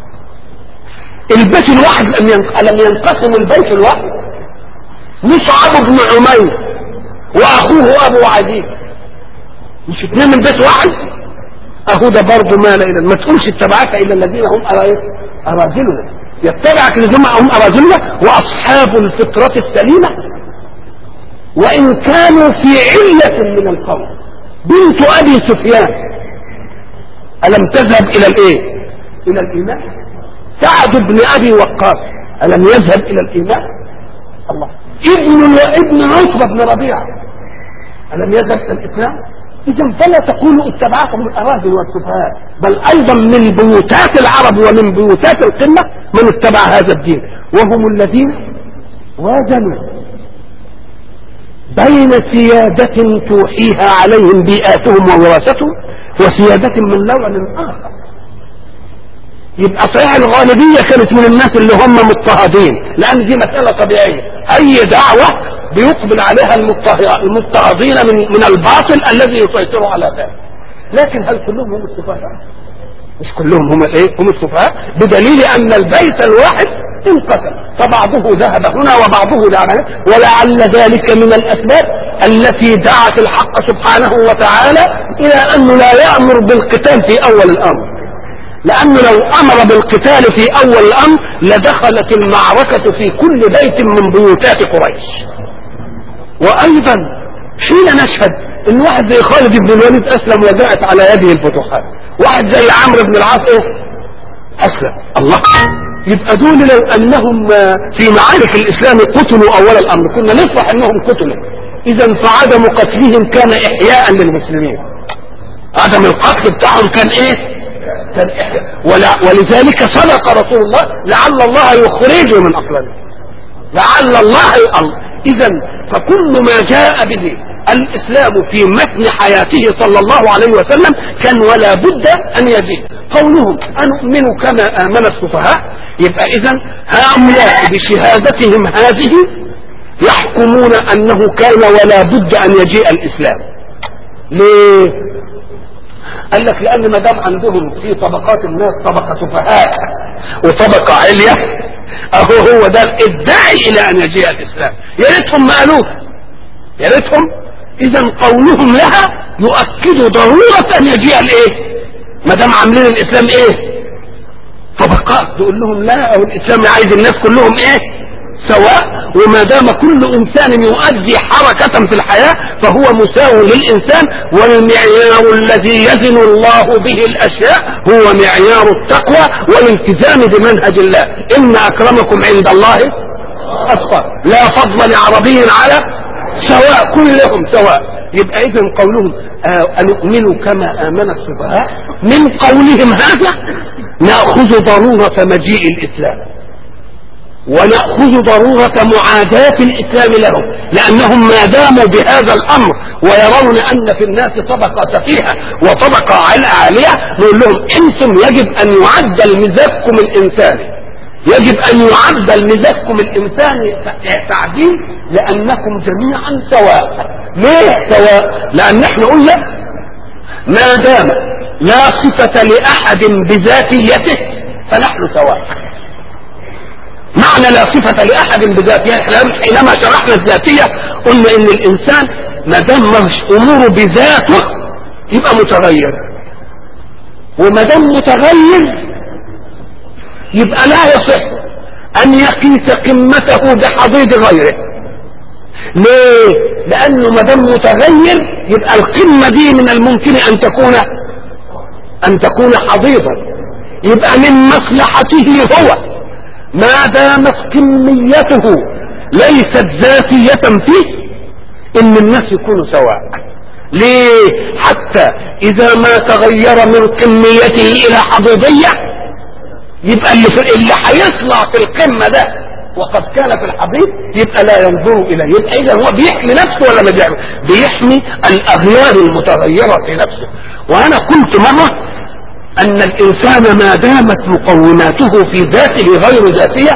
البيت الواحد لم ينقسم البيت الواحد. مصعب بن عمير واخوه ابو عدي مش اتنين من بيت واحد. اهو ده برضه مال الى ما تقولش اتبعك الا الذين هم اراذلنا. يتبعك الذين هم اراذلنا واصحاب الفطره السليمه وإن كانوا في علة من القوم. بنت أبي سفيان ألم تذهب إلى الإيه؟ إلى الإيمان. سعد بن أبي وقاص ألم يذهب إلى الإيمان؟ الله. ابن ابن عتبة بن ربيعة ألم يذهب إلى الإسلام؟ إذن فلا تقولوا اتبعكم الأراذل والسفهاء بل أيضا من بيوتات العرب ومن بيوتات القمة من اتبع هذا الدين وهم الذين وازنوا بين سيادة توحيها عليهم بيئاتهم ووراثتهم وسيادة من نوع آخر. يبقى صحيح الغالبية كانت من الناس اللي هم مضطهدين لأن دي مسألة طبيعية. أي دعوة بيقبل عليها المضطهدين من من الباطل الذي يسيطر على ذلك. لكن هل كلهم هم السفهاء؟ مش كلهم هم الايه؟ هم السفهاء، بدليل ان البيت الواحد انقسم، فبعضه ذهب هنا وبعضه ذهب هنا، ولعل ذلك من الاسباب التي دعت الحق سبحانه وتعالى الى انه لا يامر بالقتال في اول الامر، لانه لو امر بالقتال في اول الامر لدخلت المعركه في كل بيت من بيوتات قريش. وايضا حين نشهد ان واحد زي خالد بن الوليد اسلم وجاءت على يده الفتوحات، واحد زي عمرو بن العاص ايه اسلم، الله، يبقى دول لو انهم في معارك الاسلام قتلوا اول الامر كنا نفرح انهم قتلوا، اذا فعدم قتلهم كان احياء للمسلمين، عدم القتل بتاعهم كان ايه؟ كان احياء. ولا ولذلك صدق رسول الله لعل الله يخرجه من اصله، لعل الله يقل. اذا فكل ما جاء به الاسلام في متن حياته صلى الله عليه وسلم كان ولا بد ان يجيء. قولهم انؤمن كما امن السفهاء، يبقى اذا هؤلاء بشهادتهم هذه يحكمون انه كان ولا بد ان يجيء الاسلام. ليه؟ قال لك لان ما دام عندهم في طبقات الناس طبقه سفهاء وطبقه عليا، اهو هو ده الداعي الى ان يجيء الاسلام. يا ريتهم ما قالوه، يا ريتهم. اذا قولهم لها يؤكد ضروره ان يجيء الايه؟ ما دام عاملين الاسلام ايه؟ طبقات، تقول لهم لا، او الاسلام عايز الناس كلهم ايه؟ سواء، وما دام كل انسان يؤدي حركة في الحياة فهو مساو للانسان، والمعيار الذي يزن الله به الاشياء هو معيار التقوى والالتزام بمنهج الله. ان اكرمكم عند الله اتقاكم، لا فضل لعربي على سواء، كلهم سواء. يبقى اذا قولهم انؤمن كما امن السفهاء، من قولهم هذا ناخذ ضرورة مجيء الاسلام، ونأخذ ضرورة معاداة الإسلام لهم، لأنهم ما داموا بهذا الأمر ويرون أن في الناس طبقة سفيهة وطبقة عالية، نقول لهم أنتم يجب أن يعدل مزاجكم الإنساني، يجب أن يعدل مزاجكم الإنساني تعديل، لأنكم جميعا سواء. ليه سواء؟ لأن احنا قلنا ما دام لا صفة لأحد بذاتيته فنحن سواء. معنى لا صفة لأحد بذاتيه، حينما شرحنا الذاتية قلنا ان الانسان ما دام اموره بذاته يبقى متغير، وما دام متغير يبقى لا يصح ان يقيس قمته بحضيض غيره. ليه؟ لانه ما دام متغير يبقى القمة دي من الممكن ان تكون ان تكون حضيضا، يبقى من مصلحته هو ما دامت كميته ليست ذاتية فيه ان الناس يكونوا سواء. ليه؟ حتى اذا ما تغير من كميته الى حضيضية يبقى اللي, اللي هيطلع في القمة ده وقد كان في الحضيض يبقى لا ينظر اليه. يبقى اذا هو بيحمي نفسه ولا ما بيحمي؟ بيحمي الاغيار المتغيرة في نفسه. وانا قلت مرة ان الانسان ما دامت مقوماته في ذاته غير ذاتية،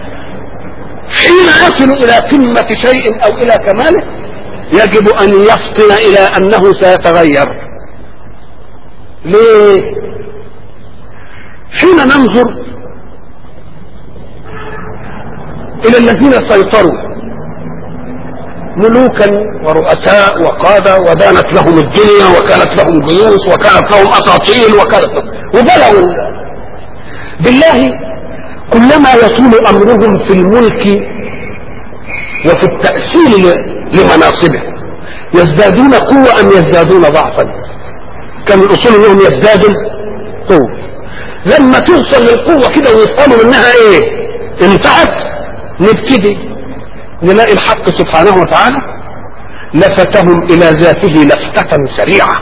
حين يصل الى قمة شيء او الى كماله يجب ان يفطن الى انه سيتغير. ليه؟ حين ننظر الى الذين سيطروا ملوكا ورؤساء وقادة ودانت لهم الدنيا وكانت لهم جيوش وكانت لهم اساطيل وكانت وبلغوا بالله، كلما يطول امرهم في الملك وفي التأثير لمناصبه يزدادون قوة ام يزدادون ضعفا؟ كان الاصول انهم يزدادوا قوة. لما توصل للقوة كده ويفهموا منها ايه انتهت، نبتدي نلاقي الحق سبحانه وتعالى لفتهم الى ذاته لفتة سريعة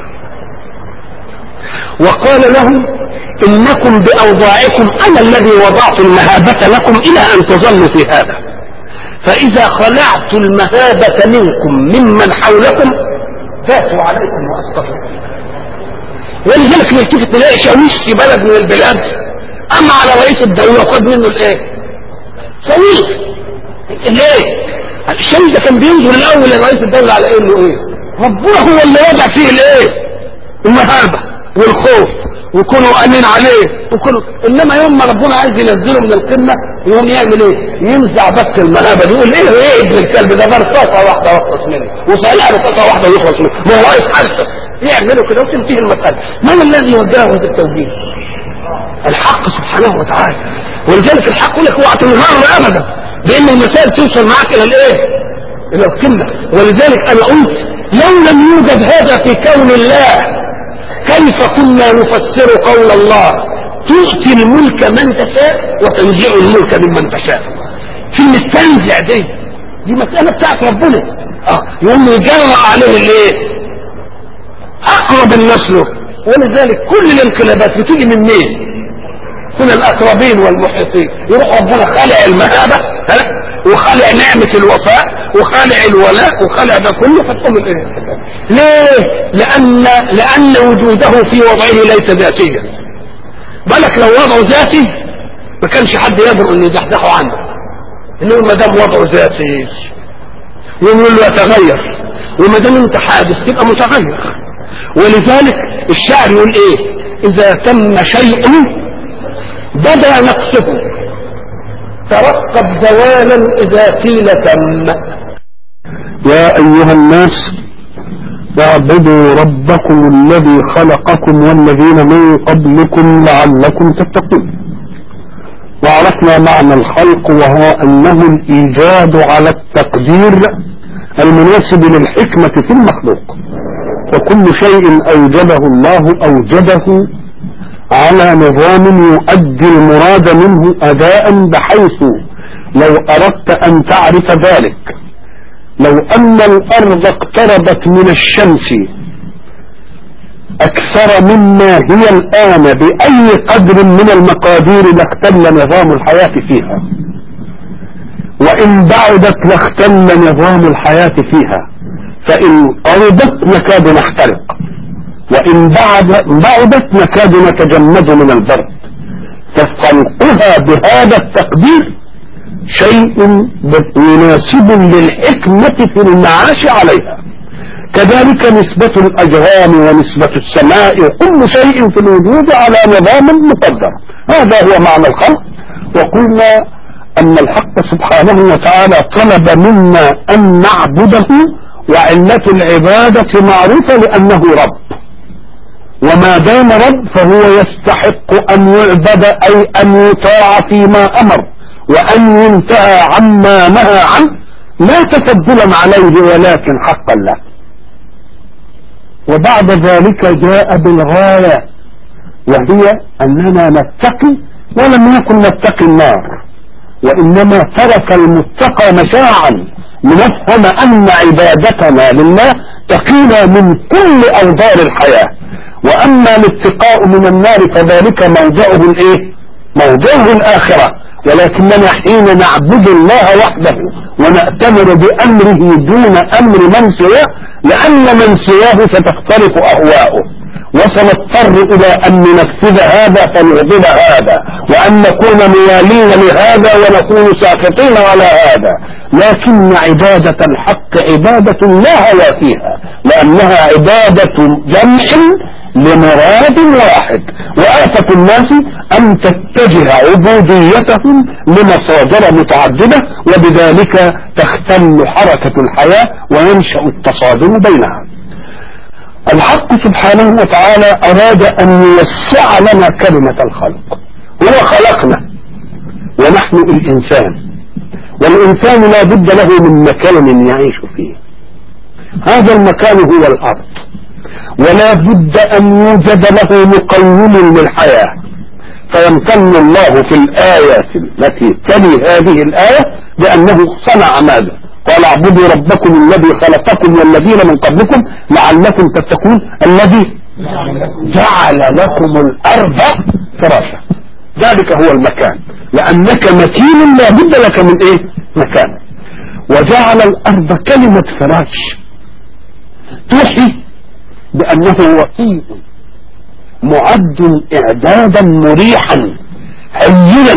وقال لهم انكم باوضاعكم انا الذي وضعت المهابة لكم الى ان تظلوا في هذا، فاذا خلعت المهابة منكم ممن حولكم فاتوا عليكم واسقطوا. ولذلك نلتفت نلاقي شاويش في بلد من البلاد اما على رئيس الدولة وخد منه الايه؟ شاويش. ليه؟ الشيء ده كان بينظر الاول لرئيس الدولة على انه ايه؟ ربنا هو اللي وضع فيه الايه؟ المهابة والخوف ويكونوا امين عليه وكله. انما يوم ما ربنا عايز ينزله من القمة يوم يعمل ايه؟ ينزع بس المهابة دي، يقول ايه ايه ابن الكلب ده برصاصة واحدة واخلص منه وصالح رصاصة واحدة ويخلص منه، ما هو رئيس حرسة يعملوا كده وتنتهي المسألة. من الذي وجهه هذا التوجيه؟ الحق سبحانه وتعالى. ولذلك الحق يقول لك اوعى تنهار ابدا لان المسائل توصل معك الى الايه؟ الى القمة. ولذلك انا قلت لو لم يوجد هذا في كون الله كيف كنا نفسر قول الله تؤتي الملك من تشاء وتنزع الملك ممن تشاء؟ في المستنزع دي دي مسألة بتاعت ربنا. اه يقوم يجرى عليه الايه؟ اقرب الناس له. ولذلك كل الانقلابات بتيجي من مين؟ من الاقربين والمحيطين. يروح ربنا خلع المهابة ها وخلع نعمة الوفاء وخلع الولاء وخلع ده كله فتقوم الايه؟ ليه؟ لان لان وجوده في وضعه ليس ذاتيا. بالك لو وضعه ذاتي ما كانش حد يقدر ان يزحزحه عنه. انه ما دام وضعه ذاتي يقول له يتغير، وما دام انت حادث تبقى متغير. ولذلك الشاعر يقول ايه؟ اذا تم شيء بدا نقصه ترقب زوالا اذا قيل تم. يا ايها الناس اعبدوا ربكم الذي خلقكم والذين من قبلكم لعلكم تتقون. وعرفنا معنى الخلق وهو انه الايجاد على التقدير المناسب للحكمة في المخلوق، وكل شيء اوجده الله اوجده على نظام يؤدي المراد منه اداء، بحيث لو اردت ان تعرف ذلك لو ان الارض اقتربت من الشمس اكثر مما هي الان باي قدر من المقادير لاختل نظام الحياة فيها، وان بعدت لاختل نظام الحياة فيها، فان قربت نكاد نحترق، وإن بعدت نكاد نتجمد من البرد. فخلقها بهذا التقدير شيء مناسب للحكمة في المعاش عليها. كذلك نسبة الأجرام ونسبة السماء وكل شيء في الوجود على نظام مقدر. هذا هو معنى الخلق. وقلنا أن الحق سبحانه وتعالى طلب منا أن نعبده، وعلة العبادة معروفة لأنه رب، وما دام رب فهو يستحق ان يعبد، اي ان يطاع فيما امر وان ينتهى عما نهى عنه، لا تفضلا عليه ولكن حقا له. وبعد ذلك جاء بالغاية وهي اننا نتقي، ولم يكن نتقي النار، وانما ترك المتقى مشاعا لنفهم ان عبادتنا لله تقينا من كل اوضار الحياة. واما الاتقاء من النار فذلك موضعه الايه؟ موضعه الاخرة. ولكننا حين نعبد الله وحده ونأتمر بامره دون امر من سواه، لان من سواه ستختلف اهواؤه، وسنضطر الى ان ننفذ هذا فنعبد هذا، وان نكون موالين لهذا ونكون ساخطين على هذا. لكن عبادة الحق عبادة لا هوى فيها، لانها عبادة جمع لمراد واحد. وآفة الناس ان تتجه عبوديتهم لمصادر متعددة، وبذلك تختل حركة الحياة وينشأ التصادم بينها. الحق سبحانه وتعالى اراد ان يوسع لنا كلمة الخلق. هو خلقنا ونحن الانسان، والانسان لا بد له من مكان يعيش فيه. هذا المكان هو الارض، ولا بد ان يوجد له مقوم للحياة. فيمتن الله في الآيات التي تلي هذه الآية بأنه صنع ماذا؟ قال اعبدوا ربكم الذي خلقكم والذين من قبلكم لعلكم تتقون، الذي جعل لكم الارض فراشا. ذلك هو المكان، لانك مكين لا بد لك من ايه؟ مكان. وجعل الارض كلمة فراش توحي بانه وطيء معد اعدادا مريحا هينا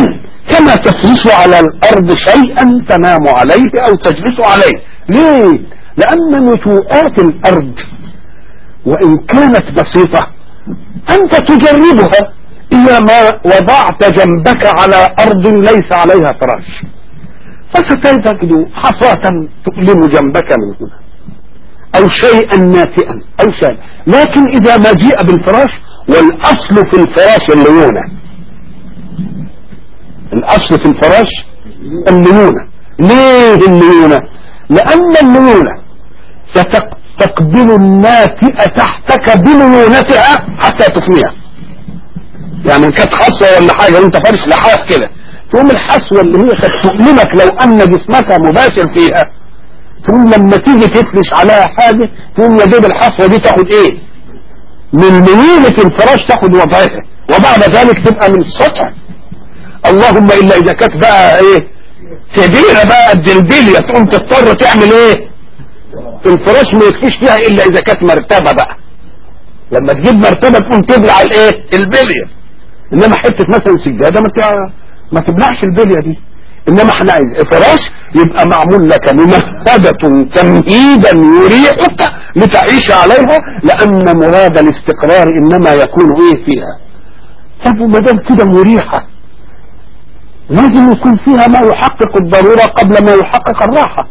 كما تفرش على الارض شيئا تنام عليه او تجلس عليه. ليه؟ لان نشوءات الارض وان كانت بسيطة انت تجربها اذا ما وضعت جنبك على ارض ليس عليها فراش، فستجد حصاة تؤلم جنبك من هنا او شيئا ناتئا او شيء. لكن اذا ما جيء بالفراش، والاصل في الفراش الليونة، الاصل في الفراش الليونة. ليه الليونة؟ لان الليونة ستقبل الناتئة تحتك بليونتها حتى تفنيها. يعني كانت حصوة ولا حاجة وانت فارش لحاف كده، تقوم الحصوة اللي هي تؤلمك لو ان جسمك مباشر فيها، تقوم لما تيجي تفرش عليها حاجة تقوم يجيب الحصوة دي تاخد ايه من ليونة الفراش، تاخد وضعها، وبعد ذلك تبقى من السطح. اللهم الا اذا كانت بقى ايه كبيرة بقى قد البلية، تقوم تضطر تعمل ايه الفراش ما يكفيش فيها الا اذا كانت مرتبة بقى. لما تجيب مرتبة تقوم تبلع الايه البلية، انما حتة مثلا سجادة ما ما تبلعش البلية دي. انما احنا عايز فراش يبقى معمول لك ممهدة تمهيدا يريحك لتعيش عليها، لان مراد الاستقرار انما يكون ايه فيها. طب وما دام كده مريحة لازم يكون فيها ما يحقق الضرورة قبل ما يحقق الراحة.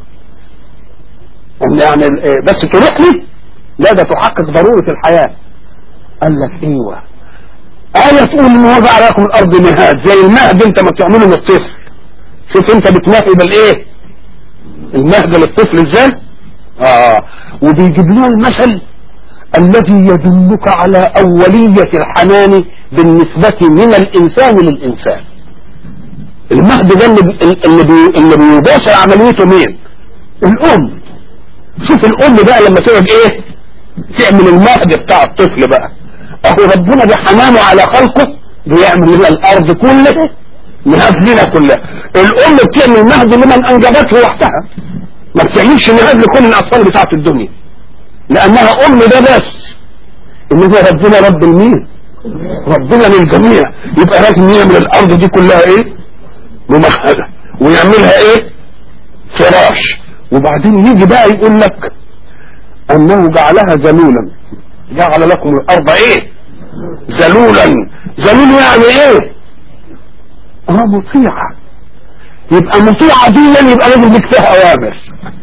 يعني بس تروح لي لا، ده تحقق ضرورة الحياة. قال لك ايوه، آية تقول ان وضع لكم الارض مهاد، زي المهد انت ما بتعمله للطفل. شوف انت بتمهد الايه المهد للطفل ازاي. اه وبيجيب لنا المثل الذي يدلك على اولية الحنان بالنسبة من الانسان للانسان. المهد ده اللي, بي اللي بيباشر عمليته مين؟ الام. شوف الام بقى لما تقعد ايه تعمل المهد بتاع الطفل بقى، اهو ربنا بحنانه على خلقه بيعمل لنا الارض كلها مهد لنا كلها. الام بتعمل مهد لمن انجبته وحدها، ما بتعملش مهد لكل الاطفال بتاعت الدنيا، لانها ام ده بس. انما ربنا رب المين؟ ربنا للجميع. يبقى لازم يعمل الارض دي كلها ايه ممهدة، ويعملها ايه فراش. وبعدين يجي بقى يقول لك انه جعلها ذلولا. جعل لكم الارض ايه ذلولا. ذلول يعني ايه اه مطيعة. يبقى مطيعة دي يبقى لازم لك فيها اوامر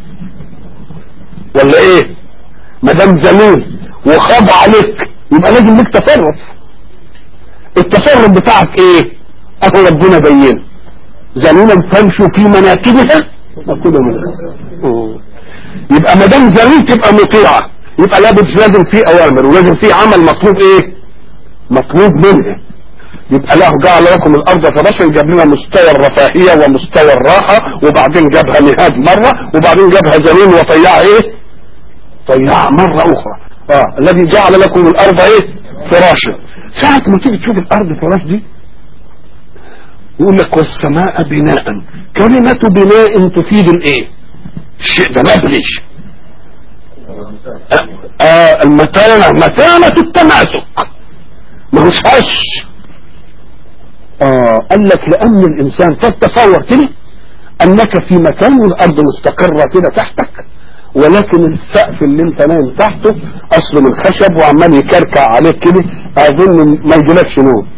ولا ايه؟ ما دام ذلول وخاضع عليك يبقى لازم لك تصرف. التصرف بتاعك ايه؟ اهو ربنا بين ذلولا فامشوا في مناكبها وكلوا منها. يبقى ما دام ذلول تبقى مطيعة، يبقى لابد لازم فيه اوامر ولازم فيه عمل مطلوب ايه مطلوب منه. يبقى له جعل لكم الارض فراشا، جاب لنا مستوى الرفاهية ومستوى الراحة، وبعدين جابها مهاد مرة، وبعدين جابها ذلول وطيعها ايه طيعها مرة اخرى. اه الذي جعل لكم الارض ايه فراشا. ساعة ما تيجي تشوف الارض فراش دي يقول لك والسماء بناء. كلمة بناء تفيد الايه الشيء ده مبنش. آه آه المتانة متانة التماسك ما هوش هش. اه قال لك لان الانسان تتصور كده انك في مكان والارض مستقرة كده تحتك، ولكن السقف اللي انت نايم تحته اصله من خشب وعمال يكركع عليك كده، اظن ما يجيلكش نوم.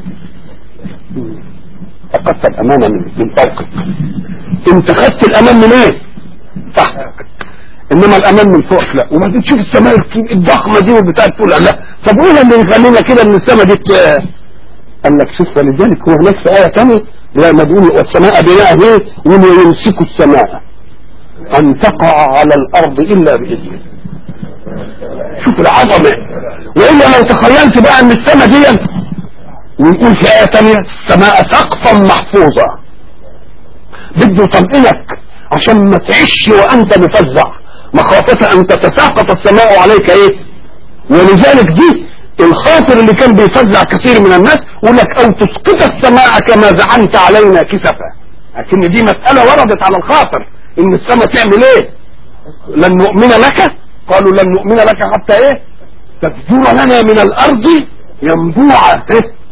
فقدت الامانة من, من فوقك. انت خدت الامان من ايه تحتك، انما الامان من فوق لا. وبعدين تشوف السماء الضخمة دي وبتاع تقول لا. طب ايه اللي يخلينا كده ان السماء دي قال لك شوف. ولذلك هو هناك في آية ثانية لما بيقول والسماء بناء ايه وما يمسك السماء ان تقع على الارض الا باذنه. شوف العظمة. والا لو تخيلت بقى ان السماء دي ويقول في آية ثانية السماء سقفا محفوظا، بده يطمئنك عشان ما تعيش وانت مفزع مخافة ان تتساقط السماء عليك ايه. ولذلك دي الخاطر اللي كان بيفزع كثير من الناس يقول لك او تسقط السماء كما زعمت علينا كسفا. لكن دي مسألة وردت على الخاطر ان السماء تعمل ايه. لن نؤمن لك قالوا لن نؤمن لك حتى ايه تفجر لنا من الارض ينبوعا. ايه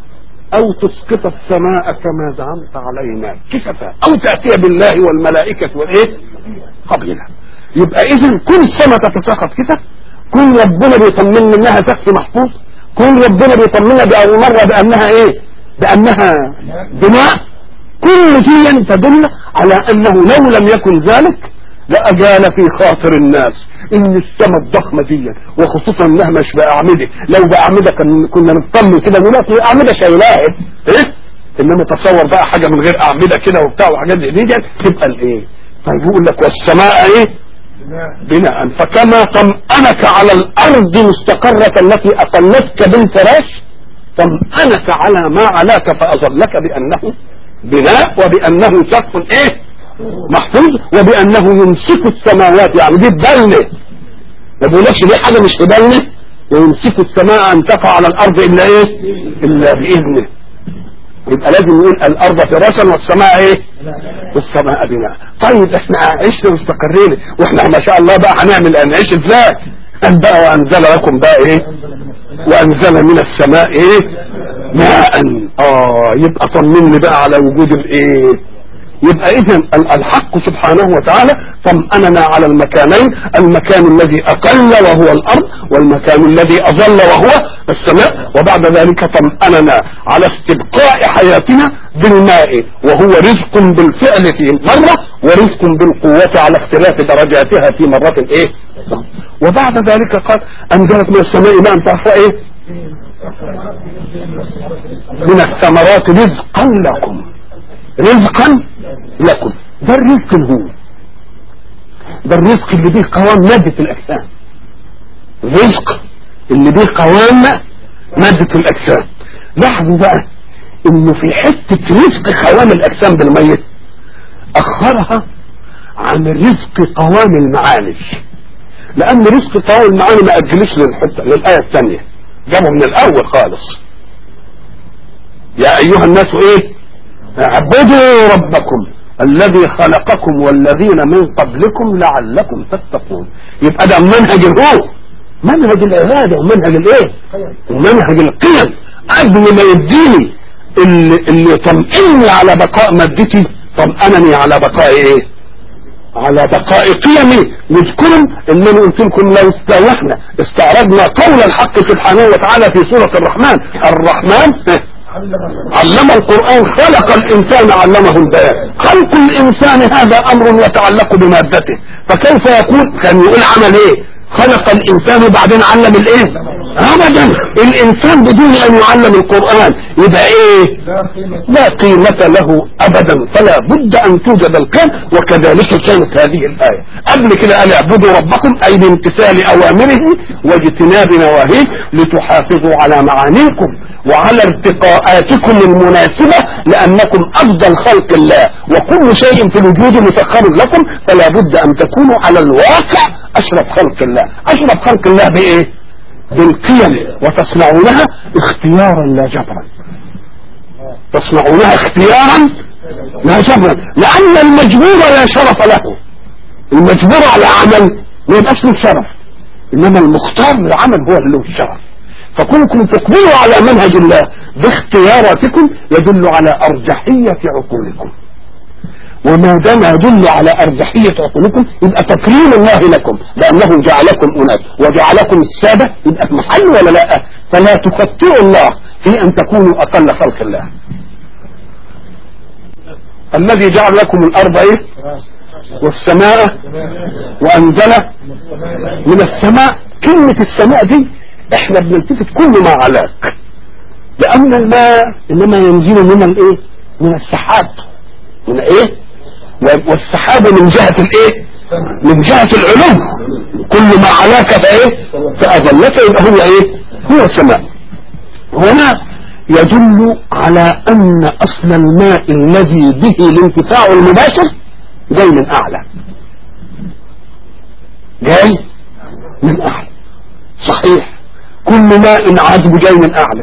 او تسقط السماء كما زعمت علينا كسفا او تأتي بالله والملائكة وايه قبيلا. يبقى اذا كل السماء تتساقط كسف، كل ربنا بيطمنا انها سقف محفوظ، كل ربنا بيطمنا بأول مرة بانها ايه بانها بناء. كل دي تدل على انه لو لم يكن ذلك لأجال في خاطر الناس ان السماء الضخمة دي، وخصوصا انها مش بأعمدة. لو بأعمدة كنا نطمن كده نقول لك أعمدة شايلاها ايه، انما تصور بقى حاجة من غير أعمدة كده وبتاع وحاجات زي دي تبقى الايه. طيب يقول لك والسماء ايه بناء، فكما طمأنك على الارض مستقرة التي اقلتك بالفراش طمأنك على ما علاك فاظلك بانه بناء، وبانه سقف ايه محفوظ، وبانه يمسك السماوات. يعني دي ببلة، ما بيقولكش دي حاجة مش ببلة، ويمسك السماء ان تقع على الارض الا ايه الا باذنه. يبقى لازم نقول الارض فراشا والسماء ايه والسماء بناء. طيب احنا عشنا واستقرينا واحنا ما شاء الله بقى هنعمل هنعيش ازاي؟ قال بقى وانزل لكم بقى ايه وانزل من السماء ايه ماء. اه يبقى طمني بقى على وجود الايه. يبقى اذا الحق سبحانه وتعالى طمأننا على المكانين، المكان الذي اقل وهو الارض، والمكان الذي اظل وهو السماء. وبعد ذلك طمأننا على استبقاء حياتنا بالماء، وهو رزق بالفعل في مرة، ورزق بالقوة على اختلاف درجاتها في مرة ايه. وبعد ذلك قال انزلت من السماء ماء تعرفوا ايه من الثمرات رزقا لكم، رزقا لكم. ده الرزق هو ده الرزق اللي بيه قوام مادة الأجسام، رزق اللي بيه قوام مادة الأجسام. لاحظوا بقى انه في حتة رزق قوام الأجسام بالميت أخرها عن رزق قوام المعاني، لأن رزق قوام المعاني ما أجلش للحتة للآية الثانية، جابه من الأول خالص. يا أيها الناس إيه اعبدوا ربكم الذي خلقكم والذين من قبلكم لعلكم تتقون. يبقى ده منهج الروح، منهج العبادة ومنهج الايه ومنهج القيم. قبل ما يديني اللي, اللي يطمئني على بقاء مادتي طمأنني على بقاء ايه على بقاء قيمي. واذكروا انني قلت لكم لو استوحنا استعرضنا قول الحق سبحانه وتعالى في سورة الرحمن، الرحمن علم القرآن خلق الإنسان علمه البيان. خلق الإنسان هذا أمر يتعلق بمادته، فكيف يكون كان يقول عمل إيه خلق الإنسان وبعدين علم الإيه؟ أبدا، الإنسان بدون أن يعلم القرآن يبقى إيه لا قيمة له أبدا، فلا بد أن توجد القيم. وكذلك كانت هذه الآية قبل كده قال اعبدوا ربكم أي بامتثال أوامره واجتناب نواهيه لتحافظوا على معانيكم وعلى ارتقاءاتكم المناسبة، لأنكم أفضل خلق الله وكل شيء في الوجود مسخر لكم، فلا بد أن تكونوا على الواقع أشرف خلق الله. أشرف خلق الله بإيه؟ بالقيم، وتصنعونها اختيارا لا جبرا، تصنعونها اختيارا لا جبرا، لأن المجبور لا شرف له. المجبور على عمل ما يبقاش له شرف، إنما المختار للعمل هو اللي له الشرف. فكونكم تقبلوا على منهج الله باختياراتكم يدل على أرجحية عقولكم، وما دام يدل على أرجحية عقولكم يبقى تكريم الله لكم، لأنه جعلكم أناس وجعلكم السادة، يبقى في محل ولا لا؟ فلا تخطئوا الله في أن تكونوا أقل خلق الله. الذي جعل لكم الأرض إيه؟ والسماء وأنزل من السماء. كلمة السماء دي احنا بنلتفت كل ما علاك، لأن الماء إنما ينزل من الإيه؟ من السحاب، من إيه؟ والسحاب من جهة الإيه؟ من جهة العلوم. كل ما علاك فإيه؟ فأظلك، يبقى هو إيه؟ هو السماء. هنا يدل على أن أصل الماء الذي به الانتفاع المباشر جاي من أعلى، جاي من أعلى. صحيح كل ماء عذب جاي من أعلى،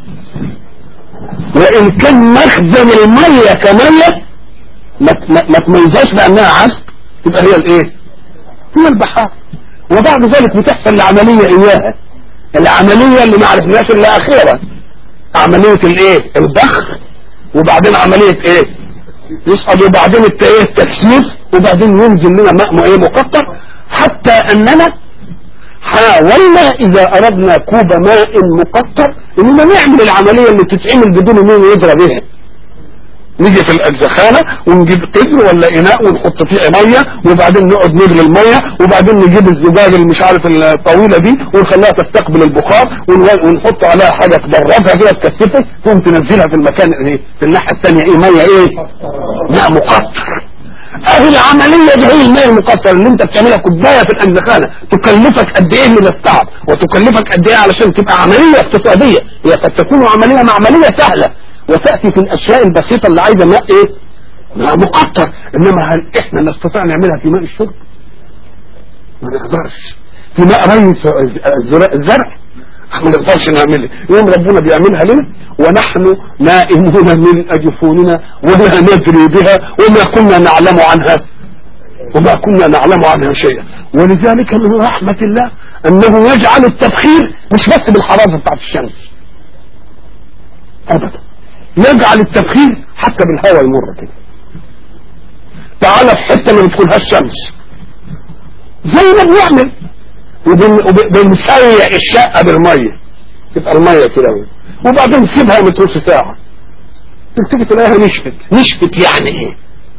وإن كان مخزن المية كمية ما تميزهاش بأنها عذب تبقى هي الإيه؟ هي البحار. وبعد ذلك بتحصل العملية إياها، العملية اللي ما عرفناش إلا أخيرا، عملية الايه البخر، وبعدين عملية ايه يصعد، وبعدين ايه التكثيف، وبعدين ينزل لنا ماء ايه مقطر، حتى اننا حاولنا اذا اردنا كوب ماء مقطر اننا نعمل العملية اللي تتعمل بدون مين يضرب بها. نيجي في الزخانة ونجيب قدر ولا اناء ونحط فيه مية، وبعدين نقعد نغلي المية، وبعدين نجيب الزجاج اللي مش عارف الطويلة دي ونخليها تستقبل البخار ونحط عليها حاجة تبردها كده تكثفها، ثم تنزلها في المكان ايه في الناحية الثانية ايه مية ايه ماء مقطر. اهي العملية دي هي الماء المقطر اللي انت بتعملها كوباية في الزخانة، تكلفك قد ايه من التعب وتكلفك قد ايه علشان تبقى عملية اقتصادية. هي قد تكون عملية مع عملية سهلة وتأتي في الاشياء البسيطة اللي عايزة ماء ايه ماء مقطر، انما هل احنا نستطيع نعملها في ماء الشرب؟ ما نقدرش. في ماء ري الزرع ما نقدرش نعملها. يوم ربنا بيعملها لنا ونحن نائمون من اجفوننا ولا ندري بها وما كنا نعلم عنها وما كنا نعلم عنها شيئا. ولذلك من رحمة الله انه يجعل التبخير مش بس بالحرارة بتاعت الشمس ابدا، يجعل التبخير حتى بالهواء يمر كده. تعالى في حته ما بتكونهاش شمس زي ما بنعمل وبنسيح الشقه بالميه، تبقى الميه كده وبعدين نسيبها نص ساعه تبتدي تلاقيها نشفت. نشفت يعني ايه؟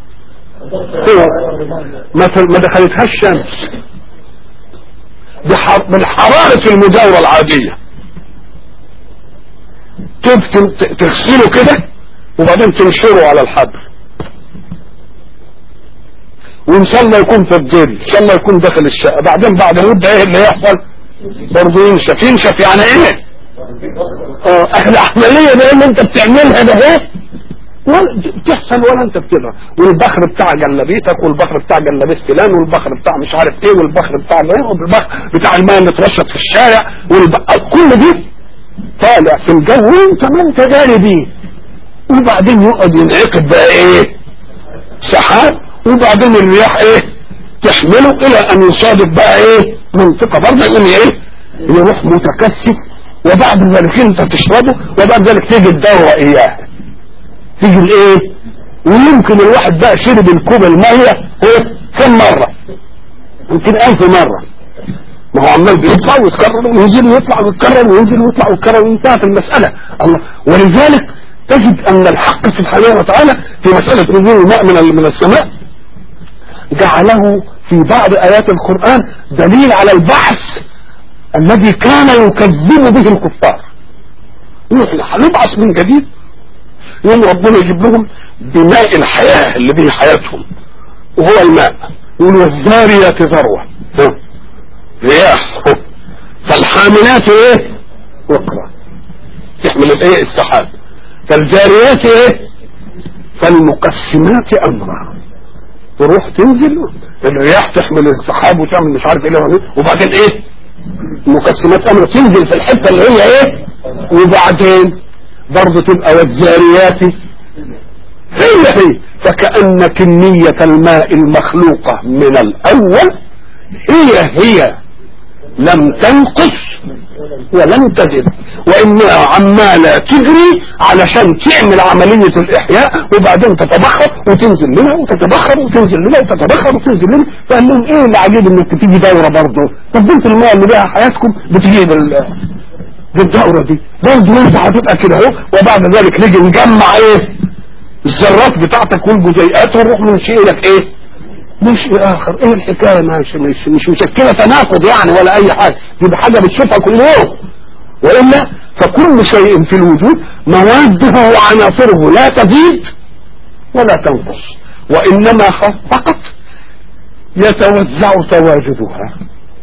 ما ما دخلتهاش شمس بالحراره المجاوره العاديه، تغسله كده وبعدين تنشره على الحبل، وان شاء الله يكون في الظل، ان شاء الله يكون داخل الشقه، بعدين بعد مده ايه اللي يحصل؟ برضه ينشف. ينشف يعني ايه؟ اه اهل العمليه ده اللي انت بتعملها ده ايه؟ بتحصل ولا انت بتقدر. والبخر بتاع جلابيتك والبخر بتاع جلابيت فلان والبخر بتاع مش عارف ايه والبخر بتاع ايه والبخر بتاع الماء اللي اترشت في الشارع كل دي طالع في الجو وانت ما انت جاري بيه، وبعدين يقعد ينعقد بقى ايه سحاب، وبعدين الرياح ايه تحمله الى ان يصادف بقى ايه منطقة برضه يقوم ايه يروح متكثف، وبعد ذلك انت تشربه، وبعد ذلك تيجي الدورة اياه تيجي الايه. ويمكن الواحد بقى شرب الكوب المية ايه كم مرة؟ يمكن الف مرة، ما هو عمال بيطلع ويتكرر وينزل ويطلع ويتكرر وينزل ويطلع ويتكرر وانتهت المسألة. الله. ولذلك تجد ان الحق سبحانه وتعالى في مسألة نزول الماء من من السماء جعله في بعض ايات القرآن دليل على البعث الذي كان يكذب به الكفار. هنبعث من جديد، يوم ربنا يجيب لهم بماء الحياة اللي به حياتهم وهو الماء، يقول والذاريات ذروة رياح، فالحاملات ايه وقرا تحمل الايه السحاب، فالجاريات ايه فالمقسمات امرا، تروح تنزل الرياح تحمل السحاب وتعمل مش عارف ايه، وبعدين ايه مقسمات امرا تنزل في الحته اللي هي ايه، وبعدين برضه تبقى والجاريات هي هي. فكأن كمية الماء المخلوقة من الاول هي هي لم تنقص ولم تزد، وانها عمالة تجري علشان تعمل عملية الاحياء، وبعدين تتبخر وتنزل لنا وتتبخر وتنزل لنا وتتبخر وتنزل لنا. فقال لهم ايه اللي عجيب انك تيجي دورة برضه؟ طب انت الماء اللي بها حياتكم بتجيب بالدورة دي برضه انت هتبقى كده اهو، وبعد ذلك نيجي نجمع ايه الذرات بتاعتك والجزيئات ونروح ننشئ لك ايه مش اخر. ايه الحكايه؟ مش مش مش مشكله تناقض يعني ولا اي حاجه، دي حاجه بتشوفها كل يوم. والا فكل شيء في الوجود مواده وعناصره لا تزيد ولا تنقص، وانما فقط يتوزع تواجدها،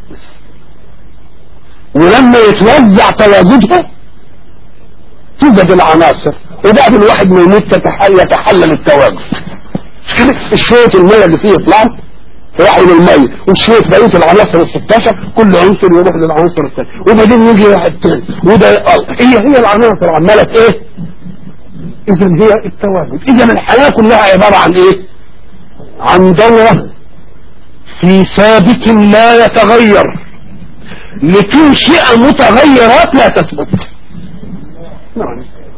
ولما يتوزع تواجدها توجد العناصر، وبعد الواحد ما يموت يتحلل التواجد. الشوية المية اللي فيه يطلعوا يروحوا للمية، والشوية بقية العناصر الستاشر كل عنصر يروح للعنصر الثاني، وبعدين يجي واحد تاني، وده هي هي العناصر عمالة ايه؟ اذا هي التواجد. اذا الحياة كلها عبارة عن ايه؟ عن دورة في ثابت لا يتغير لتنشئ متغيرات لا تثبت.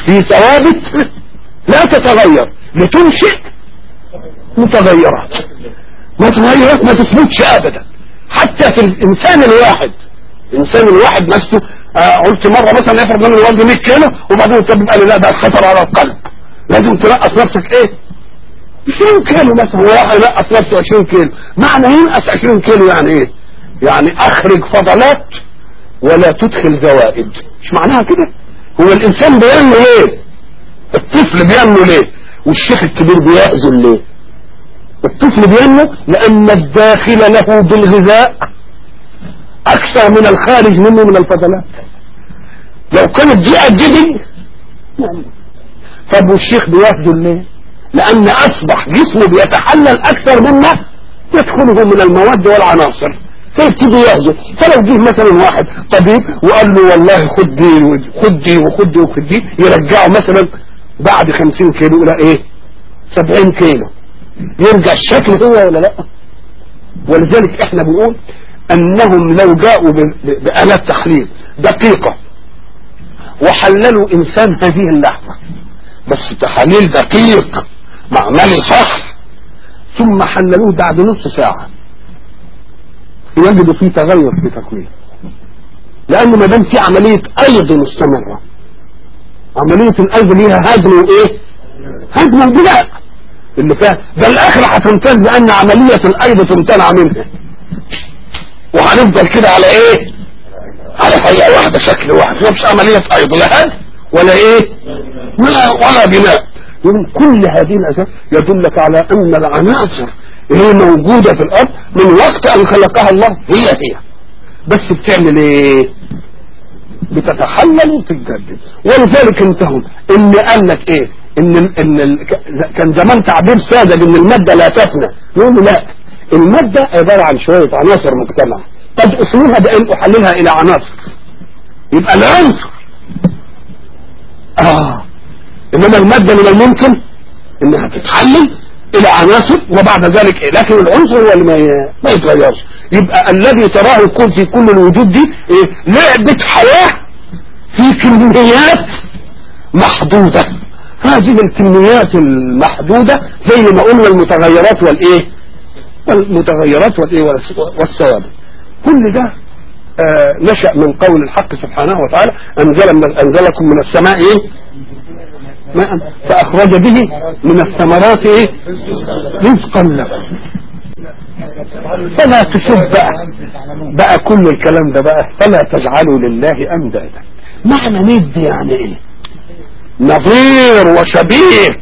في ثوابت لا تتغير لتنشئ متغيرات. متغيرات ما تثبتش ابدا حتى في الانسان الواحد. الانسان الواحد نفسه آه قلت مره مثلا يفرض من الوزن مية كيلو وبعدين الطبيب قال لي لا ده خطر على القلب لازم تنقص نفسك ايه عشرين كيلو مثلا. واحد ينقص نفسه عشرين كيلو. معنى ينقص عشرين كيلو يعني ايه؟ يعني اخرج فضلات ولا تدخل زوائد. مش معناها كده؟ هو الانسان بينمو ليه؟ الطفل بينمو ليه؟ والشيخ الكبير بيأذن ليه؟ الطفل بينمو لان الداخل له بالغذاء اكثر من الخارج منه من الفضلات. لو كانت دي قد دي طب والشيخ بيأذن ليه؟ لان اصبح جسمه بيتحلل اكثر مما يدخله من المواد والعناصر فيبتدي يهزم. فلو جه مثلا واحد طبيب وقال له والله خد دي وخد دي وخد دي وخد دي يرجعه مثلا بعد خمسين كيلو الى ايه سبعين كيلو يرجع الشكل هو ولا لا؟ ولذلك احنا بنقول انهم لو جاءوا بآلات تحليل دقيقة وحللوا انسان هذه اللحظة بس تحاليل دقيق معمل صح ثم حللوه بعد نص ساعة يجدوا فيه تغير في تكوينه لانه ما دام في عملية ايض مستمرة. عملية الايض ليها هدم وايه هدم البناء اللي فيها ده الاخرة هتمتاز لان عملية الايض تمتنع منها وهنفضل كده على ايه على حقيقة واحدة شكل واحد. مش عملية ايض لا هدم ولا ايه ولا, ولا بناء. كل هذه الأسباب يدلك على أن العناصر اللي موجودة في الأرض من وقت أن خلقها الله هي هي بس بتعمل إيه بتتحلل وتتجدد. ولذلك انتهم اللي قال لك إيه إن, إن ال... كان زمان تعبير ساذج إن المادة لا تفنى. نقول لا المادة عبارة عن شوية عناصر مجتمع قد أصلها بأن أحللها إلى عناصر يبقى العنصر آه انما المادة من الممكن انها تتحلل الى عناصر وبعد ذلك إيه؟ لكن العنصر هو اللي ما يتغيرش. يبقى الذي تراه يكون في كل الوجود دي إيه؟ لعبة حياة في كميات محدودة. هذه الكميات المحدودة زي ما قلنا المتغيرات والايه والمتغيرات والايه والثوابت كل ده آه نشأ من قول الحق سبحانه وتعالى انزل من انزلكم من السماء ايه ماء فأخرج به من الثمرات ايه رزقا لكم فلا تشب بقى, بقى كل الكلام ده بقى فلا تجعلوا لله أندادا. معنى ند يعني ايه نظير وشبيه.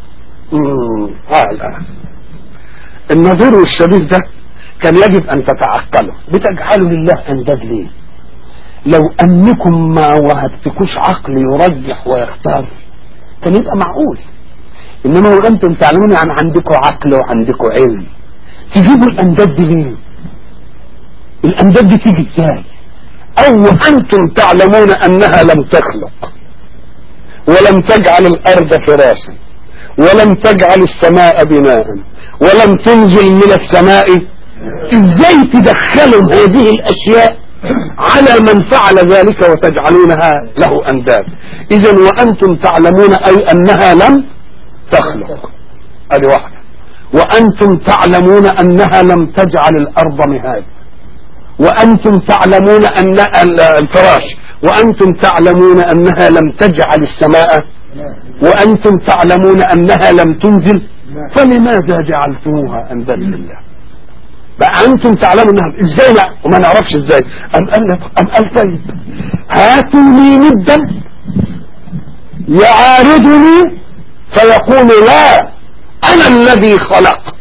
آه النظير والشبيه ده كان يجب ان تتعقلوا. بتجعلوا لله أنداد ليه؟ لو انكم ما وهبتكوش عقل يرجح ويختار كان يبقى معقول. انما وانتم تعلمون عن عندكم عقل وعندكم علم تجيبوا الانداد دي ليه؟ الانداد دي تيجي ازاي؟ او وانتم تعلمون انها لم تخلق ولم تجعل الارض فراشا ولم تجعل السماء بناء ولم تنزل من السماء. ازاي تدخلوا هذه الاشياء على من فعل ذلك وتجعلونها له انداد؟ اذا وانتم تعلمون اي انها لم تخلق ادي واحده. وانتم تعلمون انها لم تجعل الارض مهادا وانتم تعلمون ان الفراش وانتم تعلمون انها لم تجعل السماء وانتم تعلمون انها لم تنزل فلماذا جعلتموها اندادا لله؟ بقى انتم تعلموا انها ازاي لا وما نعرفش ازاي. ام قال ام قال طيب هاتوا لي ندا يعارضني فيقول لا انا الذي خلقت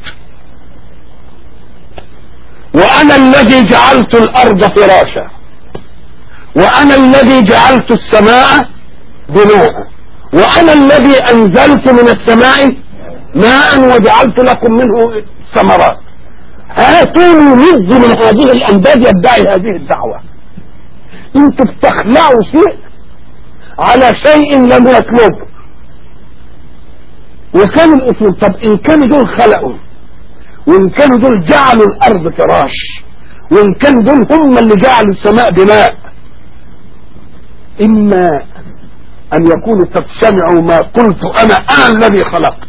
وانا الذي جعلت الارض فراشا وانا الذي جعلت السماء بناء وانا الذي انزلت من السماء ماء وجعلت لكم منه ثمرات. هاتوني ند من هذه الانداد يدعي هذه الدعوة. انتوا بتخلعوا شيء على شيء لم يطلبه وكان الاسلوب. طب ان كانوا دول خلقوا وان كانوا دول جعلوا الارض فراش وان كانوا دول هم اللي جعلوا السماء بناء اما ان يكونوا قد سمعوا ما قلت انا انا الذي خلقت،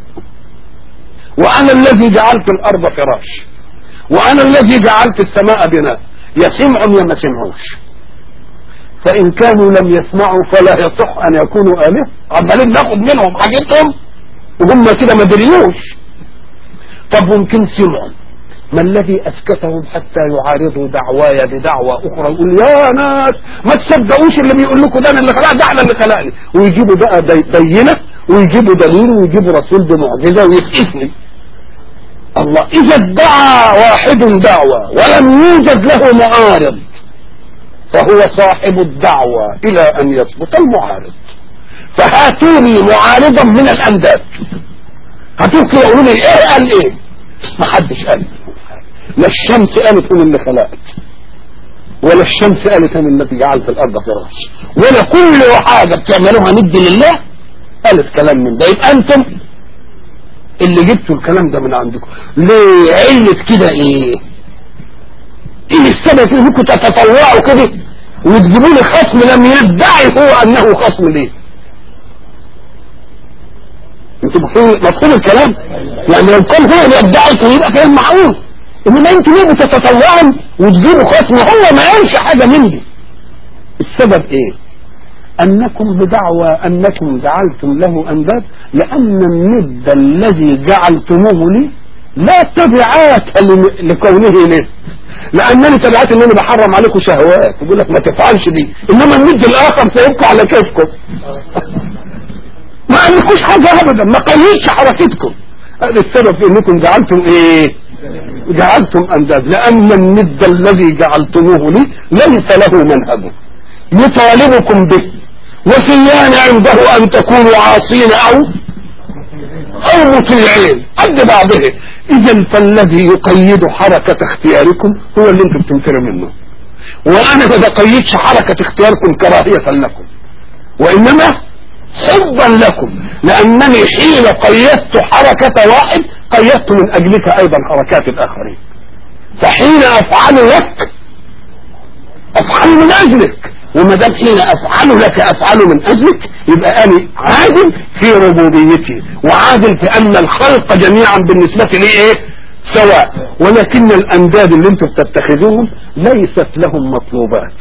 وانا الذي جعلت الارض فراش، وانا الذي جعلت السماء بناء، يسمعوا يا ما سمعوش. فان كانوا لم يسمعوا فلا يصح ان يكونوا آلهة، عمالين ناخد منهم حاجتهم وهم كده ما دريوش. طب ممكن سمعوا، ما الذي اسكتهم حتى يعارضوا دعواي بدعوى اخرى، يقول يا ناس ما تصدقوش اللي بيقول لكم ده انا اللي خلق، ده احنا اللي خلقني، ويجيبوا بقى بينه ويجيبوا دليل ويجيبوا رسول بمعجزه ويسقسني. الله اذا ادعى واحد دعوة ولم يوجد له معارض فهو صاحب الدعوة الى ان يثبت المعارض. فهاتوني معارضا من الانداد، هاتوه كده يقولوا لي ايه قال ايه؟ ما حدش قال. لا الشمس قالت انا اللي خلقت، ولا الشمس قالت انا الذي جعلت الارض فراش، ولا كل حاجه بتعملوها ند لله قالت كلام من ده. يبقى انتم اللي جبتوا الكلام ده من عندكم. ليه؟ علة كده ايه؟ ايه السبب انكم تتطوعوا كده وتجيبوا لي خصم لم يدعي هو انه خصم؟ ليه؟ انتوا مفهوم الكلام؟ يعني لو كان هو يدعي يبقى كلام معقول، انما انتوا ليه بتتطوعوا وتجيبوا خصم هو ما قالش حاجه من دي؟ السبب ايه؟ انكم بدعوى انكم جعلتم له انداد، لان الند الذي جعلتموه لي لا تبعات لكونه لي، لانني تبعات ان انا بحرم عليكم شهوات، يقول لك ما تفعلش دي، انما الند الاخر سيبقى على كيفكم. ما قالكوش حاجه ابدا، ما قاليش حركتكم. هذا السبب في انكم جعلتم ايه؟ جعلتم انداد، لان الند الذي جعلتموه لي ليس له منهج يطالبكم به، وسيان عنده ان تكونوا عاصين او او مطيعين قد بعضه. اذا فالذي يقيد حركة اختياركم هو اللي انتم بتنفروا منه، وانا ما بقيدش حركة اختياركم كراهية لكم وانما حبا لكم، لانني حين قيدت حركة واحد قيدت من اجلك ايضا حركات الاخرين، فحين افعل لك افعل من اجلك، وما دام حين افعل لك افعل من اجلك يبقى انا عادل في ربوبيتي وعادل في ان الخلق جميعا بالنسبة لي ايه؟ سواء. ولكن الانداد اللي انتم بتتخذوهم ليست لهم مطلوبات،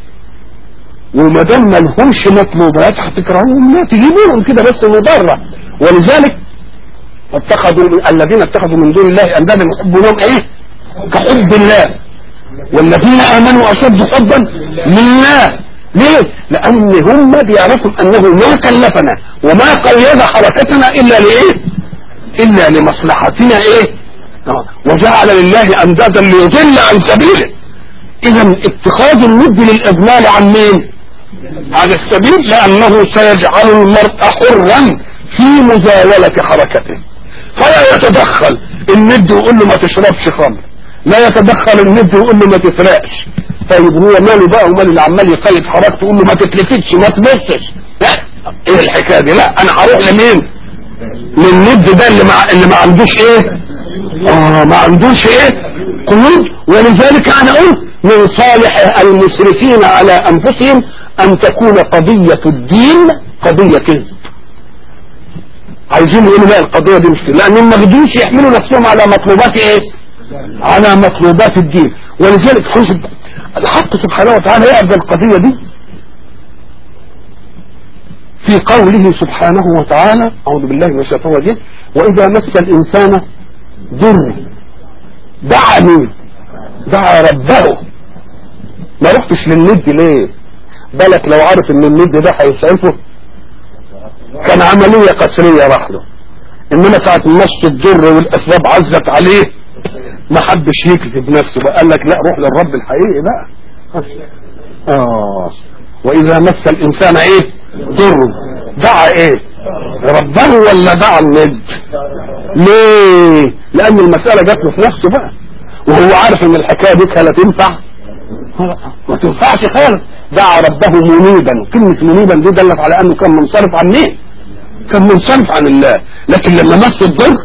وما دام ما لهمش مطلوبات هتكرهوهم، لا تجيبوهم كده بس مضرة. ولذلك اتخذوا الذين اتخذوا من دون الله اندادا يحبونهم ايه؟ كحب الله، والذين امنوا اشد حبا لله. ليه؟ لان هم بيعرفوا انه ما كلفنا وما قيد حركتنا الا لايه؟ الا لمصلحتنا ايه؟ وجعل لله اندادا ليضل عن سبيله. اذا اتخاذ الند للاضلال عن مين؟ عن السبيل، لانه سيجعل المرء حرا في مزاولة حركته، فلا يتدخل الند ويقول له ما تشربش خمر، لا يتدخل الند ويقول له ما تسرقش. طيب هو ماله بقى ومال اللي عمال يقيد حركته يقول له ما تتلفتش ما تبصش؟ لا، ايه الحكايه دي؟ لا، انا هروح لمين؟ للند ده اللي ما اللي ما عندوش ايه؟ اه ما عندوش ايه؟ قيود. ولذلك انا قلت من صالح المسرفين على انفسهم ان تكون قضية الدين قضية كذب. عايزين يقولوا لا القضية دي مشكلة، لانهم ما بدوش يحملوا نفسهم على مطلوبات ايه؟ على مطلوبات الدين. ولذلك حسب الحق سبحانه وتعالى يعرض القضية دي في قوله سبحانه وتعالى: اعوذ بالله من الشيطان الرجيم، واذا مس الانسان ضر دعا مين؟ دعا ربه. ما رحتش للند ليه؟ بالك لو عارف ان الند ده هيسعفه كان عملية قسرية راح له، انما ساعة مس الضر والاسباب عزت عليه ما حبش يكذب نفسه بقى، قال لك لا روح للرب الحقيقي بقى. اه واذا مس الانسان ايه؟ ضر دعا ايه؟ ربه ولا دعا الند؟ ليه؟ لان المسألة جات له في نفسه بقى، وهو عارف ان الحكاية دي لا تنفع ما تنفعش خالص. دعا ربه منيبا، كلمة منيبا دي دلت على انه كان منصرف عن مين؟ كان منصرف عن الله. لكن لما مس الضر،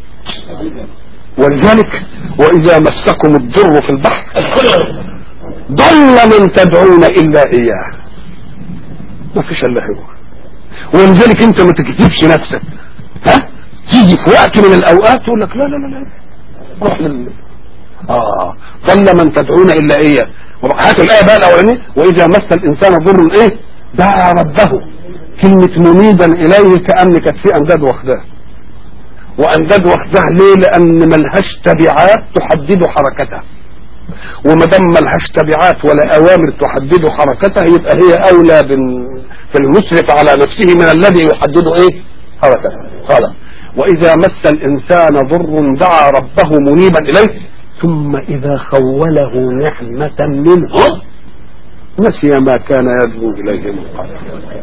ولذلك واذا مسكم الضر في البحر ضل من تدعون الا اياه، ما فيش الا هو. ولذلك انت ما تكتبش نفسك، ها تيجي في وقت من الاوقات تقول لك لا لا لا لا روح لل اه ضل من تدعون الا اياه. هات الايه بقى الاولانيه، واذا مس الانسان ضر ايه دعا ربه. كلمه منيبا اليه كان كانت في انداد واخداه، وانداد واخداه ليه؟ لان ملهاش تبعات تحدد حركتها، وما دام ملهاش تبعات ولا اوامر تحدد حركتها يبقى هي اولى في المسرف على نفسه من الذي يحدد ايه حركته. قال واذا مس الانسان ضر دعا ربه منيبا اليه ثم اذا خوله نعمة منه نسي ما كان يدعو اليه من قبل.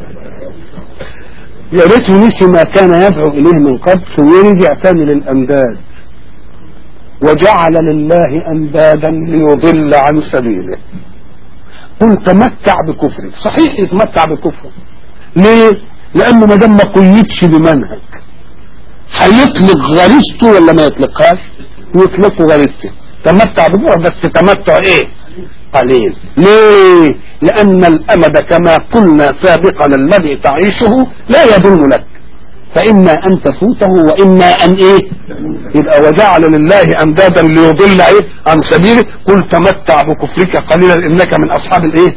يا ريته نسي ما كان يدعو اليه من قبل ويرجع ثاني للانداد، وجعل لله اندادا ليضل عن سبيله. قل تمتع بكفرك. صحيح يتمتع بكفره، ليه؟ لانه ما دام ما قيدش بمنهج هيطلق غريزته ولا ما يطلقهاش؟ يطلقه غريزته. تمتع بكفره بس تمتع ايه؟ قليل. ليه؟ لان الامد كما قلنا سابقا الذي تعيشه لا يدل لك، فإما أن تفوته وإما أن إيه يبقى وجعل لله أندادا ليضل إيه عن سبيله. قل تمتع بكفرك قليلا إنك من أصحاب الإيه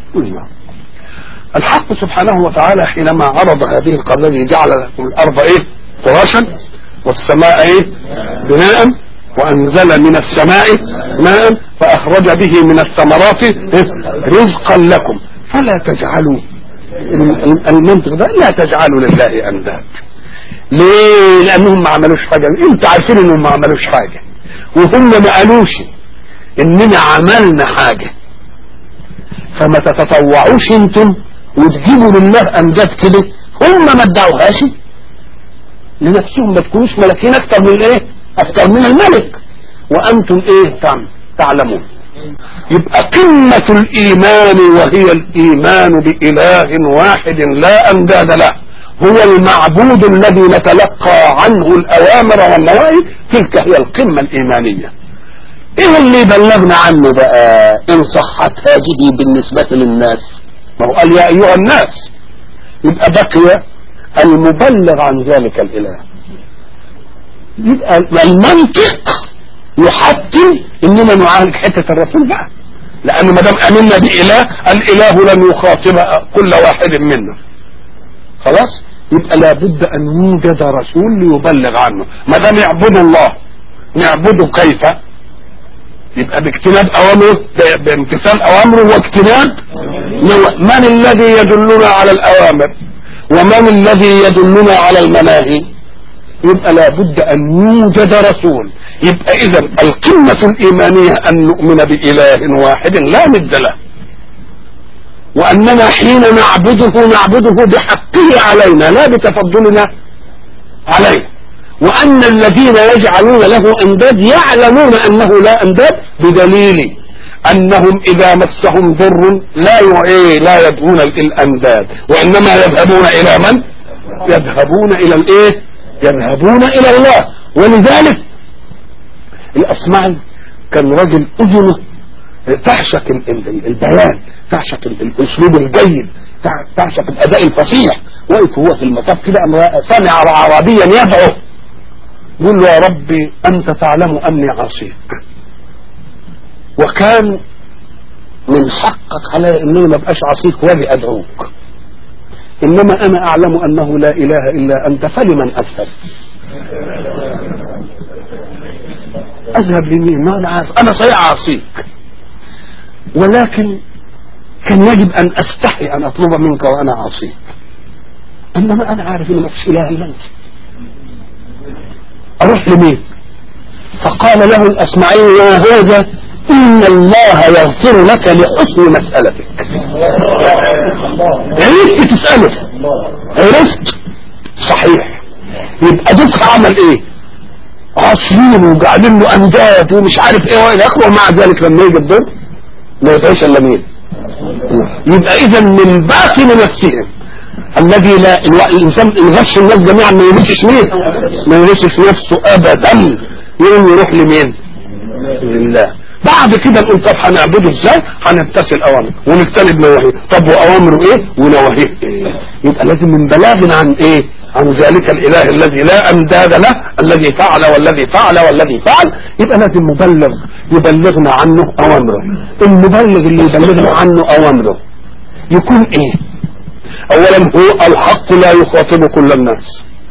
الحق سبحانه وتعالى حينما عرض هذه القضية جعل لكم الأرض إيه فراشا والسماء إيه بناء وأنزل من السماء ماء فأخرج به من الثمرات إيه؟ رزقا لكم فلا تجعلوا المنطق ده لا تجعلوا لله انداد. ليه؟ لانهم ما عملوش حاجه. انتوا عارفين انهم ما عملوش حاجه وهم ما قالوش اننا عملنا حاجه، فما تتطوعوش انتم وتجيبوا لله انداد كده. هم ما ادعوهاش لنفسهم، ما تكونوش ملكين اكتر من ايه اكتر من الملك وانتم ايه تعلمون. يبقى قمة الإيمان وهي الإيمان بإله واحد لا أنداد له، هو المعبود الذي نتلقى عنه الأوامر والنواهي، تلك هي القمة الإيمانية. إيه اللي بلغنا عنه بقى إن صحت هذه بالنسبة للناس؟ ما هو قال يا أيها الناس، يبقى بقي المبلغ عن ذلك الإله. يبقى المنطق يحتم اننا نعالج حته الرسول بقى، لانه ما دام امنا باله الاله لن يخاطب كل واحد منا خلاص. يبقى لابد ان يوجد رسول ليبلغ عنه. ما دام يعبد الله نعبده كيف؟ يبقى باجتناب اوامره، بامتثال اوامره واجتناب. من الذي يدلنا على الاوامر ومن الذي يدلنا على المناهي؟ يبقى لابد ان يوجد رسول. يبقى اذا القمة الايمانية ان نؤمن باله واحد لا ند له، واننا حين نعبده نعبده بحقه علينا لا بتفضلنا عليه، وان الذين يجعلون له انداد يعلمون انه لا انداد بدليل انهم اذا مسهم ضر لا ايه لا يدعون الانداد وانما يذهبون الى من؟ يذهبون الى الايه؟ يذهبون الى الله. ولذلك الاصمعي كان رجل اذنه تعشق البيان، تعشق الاسلوب الجيد، تعشق الاداء الفصيح. وقف هو في المطاف كده سمع عربيا يدعو يقول له يا ربي انت تعلم اني عصيك، وكان من حقك علي انني ما بقاش عصيك واجي ادعوك، انما انا اعلم انه لا اله الا انت فلمن اذهب؟ اذهب لمين؟ ما انا عارف انا صحيح عصيك، ولكن كان يجب ان استحي ان اطلب منك وانا عصيك، انما انا عارف ان ما فيش اله الا انت، اروح لمين؟ فقال له الاصمعي يا هذا ان الله يغفر لك لحسن مسألتك. عرفت تسأله، عرفت صحيح. يبقى دوك عمل ايه؟ عصرين وقاعدين له انداد ومش عارف ايه والى اخره، ومع ذلك لما يجي الضر ما يدعيش الا مين؟ يبقى اذا من باطن نفسهم الذي لا الانسان يغش الناس جميعا ما يمسش مين؟ ما يمسش نفسه ابدا، يقوم يروح لمين؟ لله. بعد كده نقول طب هنعبده ازاي؟ هنمتثل اوامره ونجتنب نواهيه. طب واوامره ايه ونواهيه ايه؟ يبقى لازم من بلاغ عن ايه؟ عن ذلك الاله الذي لا انداد له، الذي فعل والذي فعل والذي فعل. يبقى لازم مبلغ يبلغنا عنه اوامره. المبلغ اللي يبلغنا عنه اوامره يكون ايه؟ اولا هو الحق لا يخاطب كل الناس،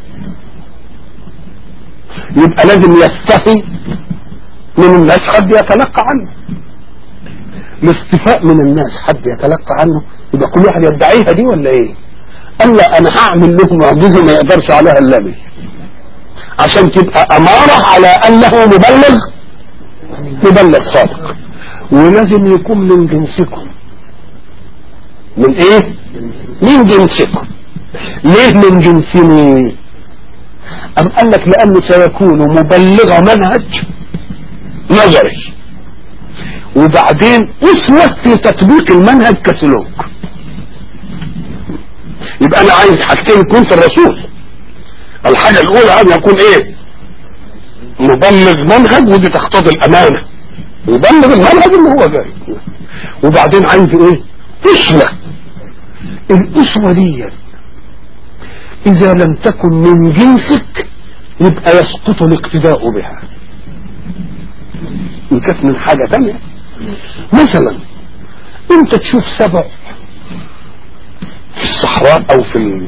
يبقى لازم يستفي من الناس حد يتلقى عنه. الاستفاء من الناس حد يتلقى عنه يبقى كل واحد يدعيها دي ولا ايه؟ قال لا انا هعمل له معجزه ما يقدرش عليها الا بي، عشان تبقى اماره على انه مبلغ مبلغ صادق. ولازم يكون من جنسكم. من ايه؟ من جنسكم. ليه من جنسني؟ أم قال لك لأنه سيكون مبلغ منهج نظري، وبعدين أسوة في تطبيق المنهج كسلوك. يبقى أنا عايز حاجتين يكون في الرسول. الحاجة الأولى أن يكون إيه؟ مبلغ منهج، ودي تقتضي الأمانة، يبلغ المنهج اللي هو جاي. وبعدين عايز إيه؟ أسوة. الأسوة دي إذا لم تكن من جنسك يبقى يسقط الاقتداء بها. إن كانت من حاجة تانية، مثلا أنت تشوف سبع في الصحراء أو في ال...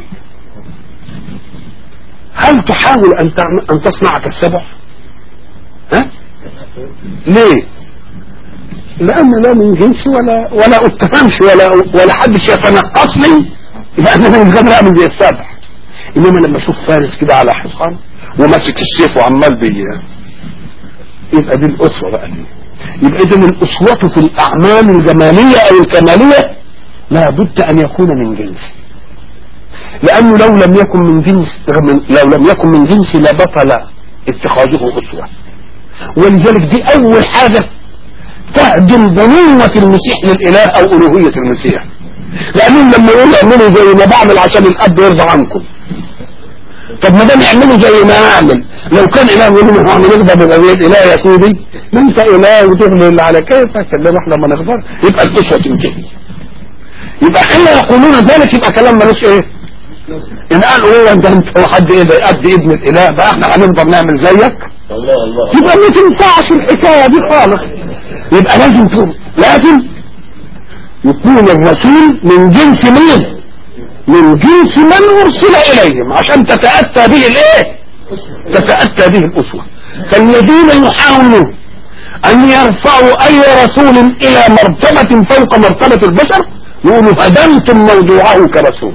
هل تحاول أن تعمل أن تصنع كالسبع؟ ها؟ ليه؟ لأن لا من جنسي ولا ولا أتهمش ولا ولا حد يتنقصني، لأن أنا مش قادر أعمل زي السبع. انما لما اشوف فارس كده على حصان وماسك السيف وعمال بي يبقى دي الاسوه بقى. يبقى اذا الاسوه في الاعمال الجماليه او الكماليه لا بد ان يكون من جنس، لانه لو لم يكن من جنس لو لم يكن من جنس لبطل اتخاذه اسوه. ولذلك دي اول حاجه تهدم ضميمه المسيح للاله او الوهيه المسيح، لانهم لما يقولوا اعملوا زي ما بعمل عشان الاب يرضى عنكم. طب ما دام يعملوا زي ما اعمل، لو كان اله يقول لهم احنا نغضب يبقى اله يا سيدي، ما انت اله وتغضب اللي على كيفك، انما احنا ما نغضب يبقى الاسوه تنتهي. يبقى حين يقولون ذلك يبقى كلام ملوش ايه؟ ان قالوا ايه انت انت حد ايه ده قد ابن الاله بقى احنا هنفضل نعمل زيك؟ الله الله يبقى ما تنفعش الحكايه دي خالص. يبقى لازم تقول لازم يكون الرسول من جنس مين؟ من جنس من ارسل اليهم عشان تتأتى به الايه؟ تتأتى به الاسوة. فالذين يحاولون ان يرفعوا اي رسول الى مرتبة فوق مرتبة البشر يقولوا هدمتم موضوعه كرسول،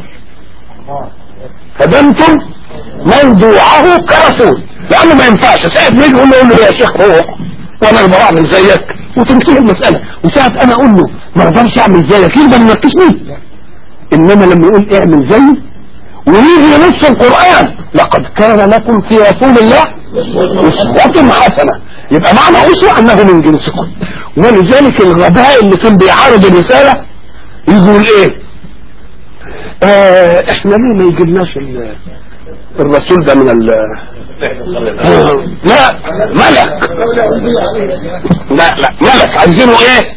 هدمتم موضوعه كرسول، لانه ما ينفعش ساعة ما يجي يقول له يا شيخ روح وانا اقدر اعمل زيك وتنتهي المسألة، وساعة انا اقول له ما اقدرش اعمل زيك يقدر يناقشني. انما لما يقول اعمل زي ويجي نص القرآن لقد كان لكم في رسول الله اسوة حسنة، يبقى معنى اسوة انه من جنسكم. ولذلك الغباء اللي كان بيعارض الرسالة يقول ايه؟ آه احنا ليه ما يجيلناش الرسول ده من ال آه لا ملك، لا لا ملك، عايزينه ايه؟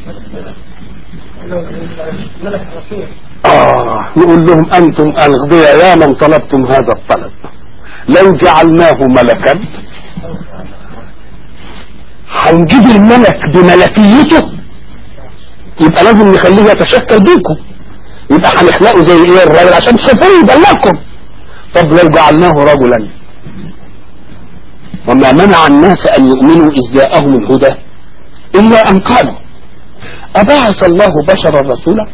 ملك رسول. آه يقول لهم أنتم الأغبياء يا من طلبتم هذا الطلب، لو جعلناه ملكا هنجيب الملك بملكيته يبقى لازم نخليه يتشكل بيكم، يبقى هنخلقه زي ايه الراجل عشان تشوفوه يبلغكم. طب لو جعلناه رجلا وما منع الناس أن يؤمنوا إذ جاءهم الهدى إلا أن قالوا أبعث الله بشرا رسولا؟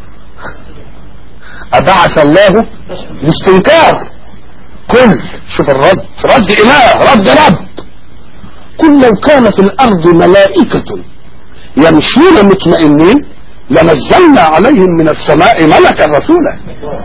أبعث الله باستنكار. كل شوف الرد رد إله رد رب. كل لو كان في الأرض ملائكة يمشون مطمئنين لنزلنا عليهم من السماء ملكا رسولا.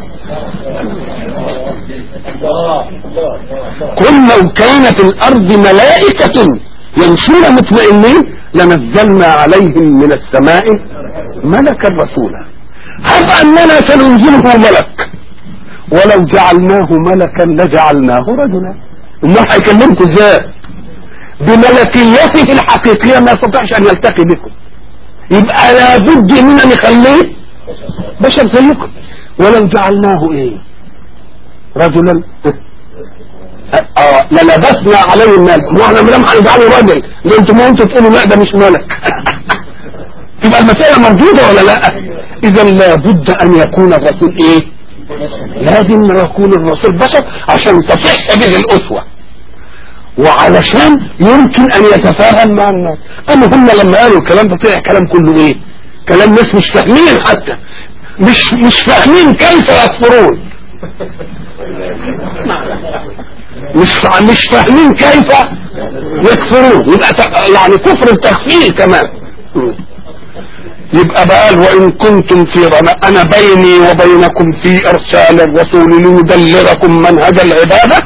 كل لو كان في الأرض ملائكة يمشون مطمئنين لنزلنا عليهم من السماء ملكا رسولا. هب أننا سننزله ملك ولو جعلناه ملكا لجعلناه رجلا. الله هيكلمكم ازاي؟ بملكيته الحقيقية ما يستطيعش ان يلتقي بكم، يبقى لابد اننا نخليه بشر زيكم. ولو جعلناه ايه رجلا اه للبسنا عليه الملك، واحنا مدام هنجعله راجل ده انتم انتوا تقولوا لا ده مش ملك تبقى المسألة موجودة ولا لا؟ اذا لابد ان يكون الرسول ايه؟ لازم يكون الرسول بشر عشان تصح به الاسوة، وعلشان يمكن ان يتفاهم مع الناس. اما هم لما قالوا الكلام ده طلع كلام كله ايه؟ كلام ناس مش فاهمين، حتى مش مش فاهمين كيف يكفرون، مش مش فاهمين كيف يكفرون، يبقى يعني كفر التخفير كمان. يبقى بقى وإن كنتم في رمى أنا بيني وبينكم في إرسال الرسول ليبلغكم منهج العبادة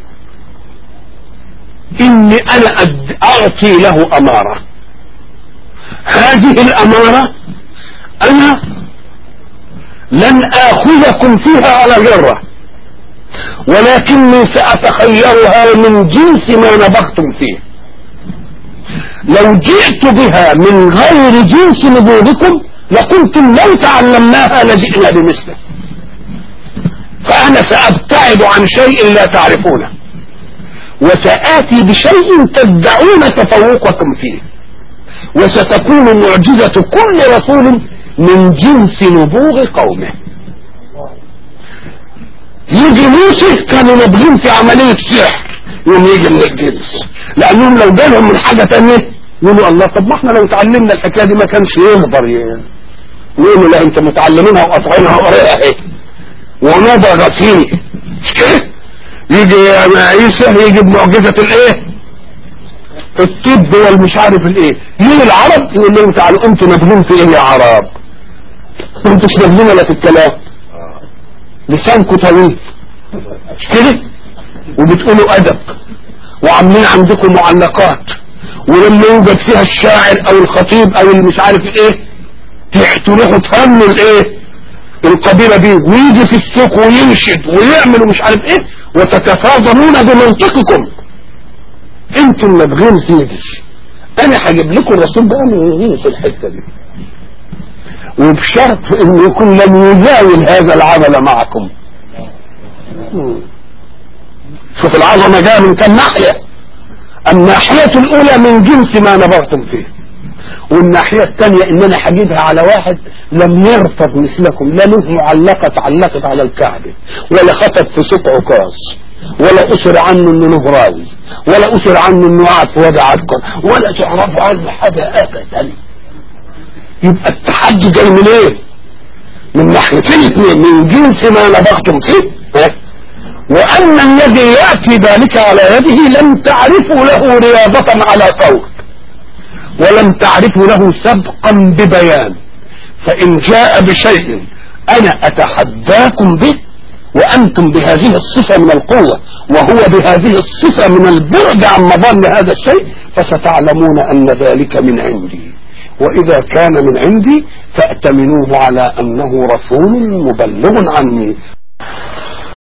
إني أنا أعطي له أمارة. هذه الأمارة أنا لن آخذكم فيها على غرة، ولكني سأتخيرها من جنس ما نبغتم فيه. لو جئت بها من غير جنس نبوغكم لقلتم لو تعلمناها لجئنا بمثله، فأنا سأبتعد عن شيء لا تعرفونه وسآتي بشيء تدعون تفوقكم فيه، وستكون معجزة كل رسول من جنس نبوغ قومه. يجي موسى كانوا نابغين في عملية سحر، يوم يجي من الجنس، لأنهم لو جالهم من حاجة تانية يقولوا الله طب ما احنا لو تعلمنا الحكاية دي ما كانش يقدر يقولوا لا انت متعلمينها وقطعينها وقريها اهي ونبغ فيه مش كده. يجي عيسى يجي بمعجزة الايه الطب والمش عارف الايه، يجي العرب يقول لهم تعالوا انتوا نابغين في ايه يا عرب؟ انتوا مش نابغين ولا في الكلام، لسانكم طويل مش كده، وبتقولوا ادب وعاملين عندكم معلقات، ولما يوجد فيها الشاعر او الخطيب او المش عارف ايه تروحوا تهموا الايه القبيله دي، ويجي في السوق وينشد ويعمل ومش عارف ايه وتتفاضلون بمنطقكم. انتم نابغين سيدي، انا هجيب لكم الرسول بقى من في الحته دي، وبشرط انه يكون لم يزاول هذا العمل معكم. شوف العظمه جايه من كم ناحيه، الناحيه الاولى من جنس ما نبغتم فيه، والناحيه الثانيه ان انا هجيبها على واحد لم يرفض مثلكم، لا له معلقه تعلقت على الكعبه، ولا خطب في سوق عكاظ، ولا أسر عنه انه نهراوي، ولا أسر عنه انه قاعد في وضع عسكر، ولا تعرفوا عنه حاجة ابدا. يبقى التحدي جاي من ايه؟ من ناحيتين اثنين، من جنس ما نبغتم فيه، وان الذي يأتي ذلك على يده لم تعرفوا له رياضة على فوق، ولم تعرفوا له سبقا ببيان، فان جاء بشيء انا اتحداكم به وأنتم بهذه الصفة من القوة وهو بهذه الصفة من البعد عن مظن هذا الشيء، فستعلمون أن ذلك من عندي، وإذا كان من عندي فأتمنوه على أنه رسول مبلغ عني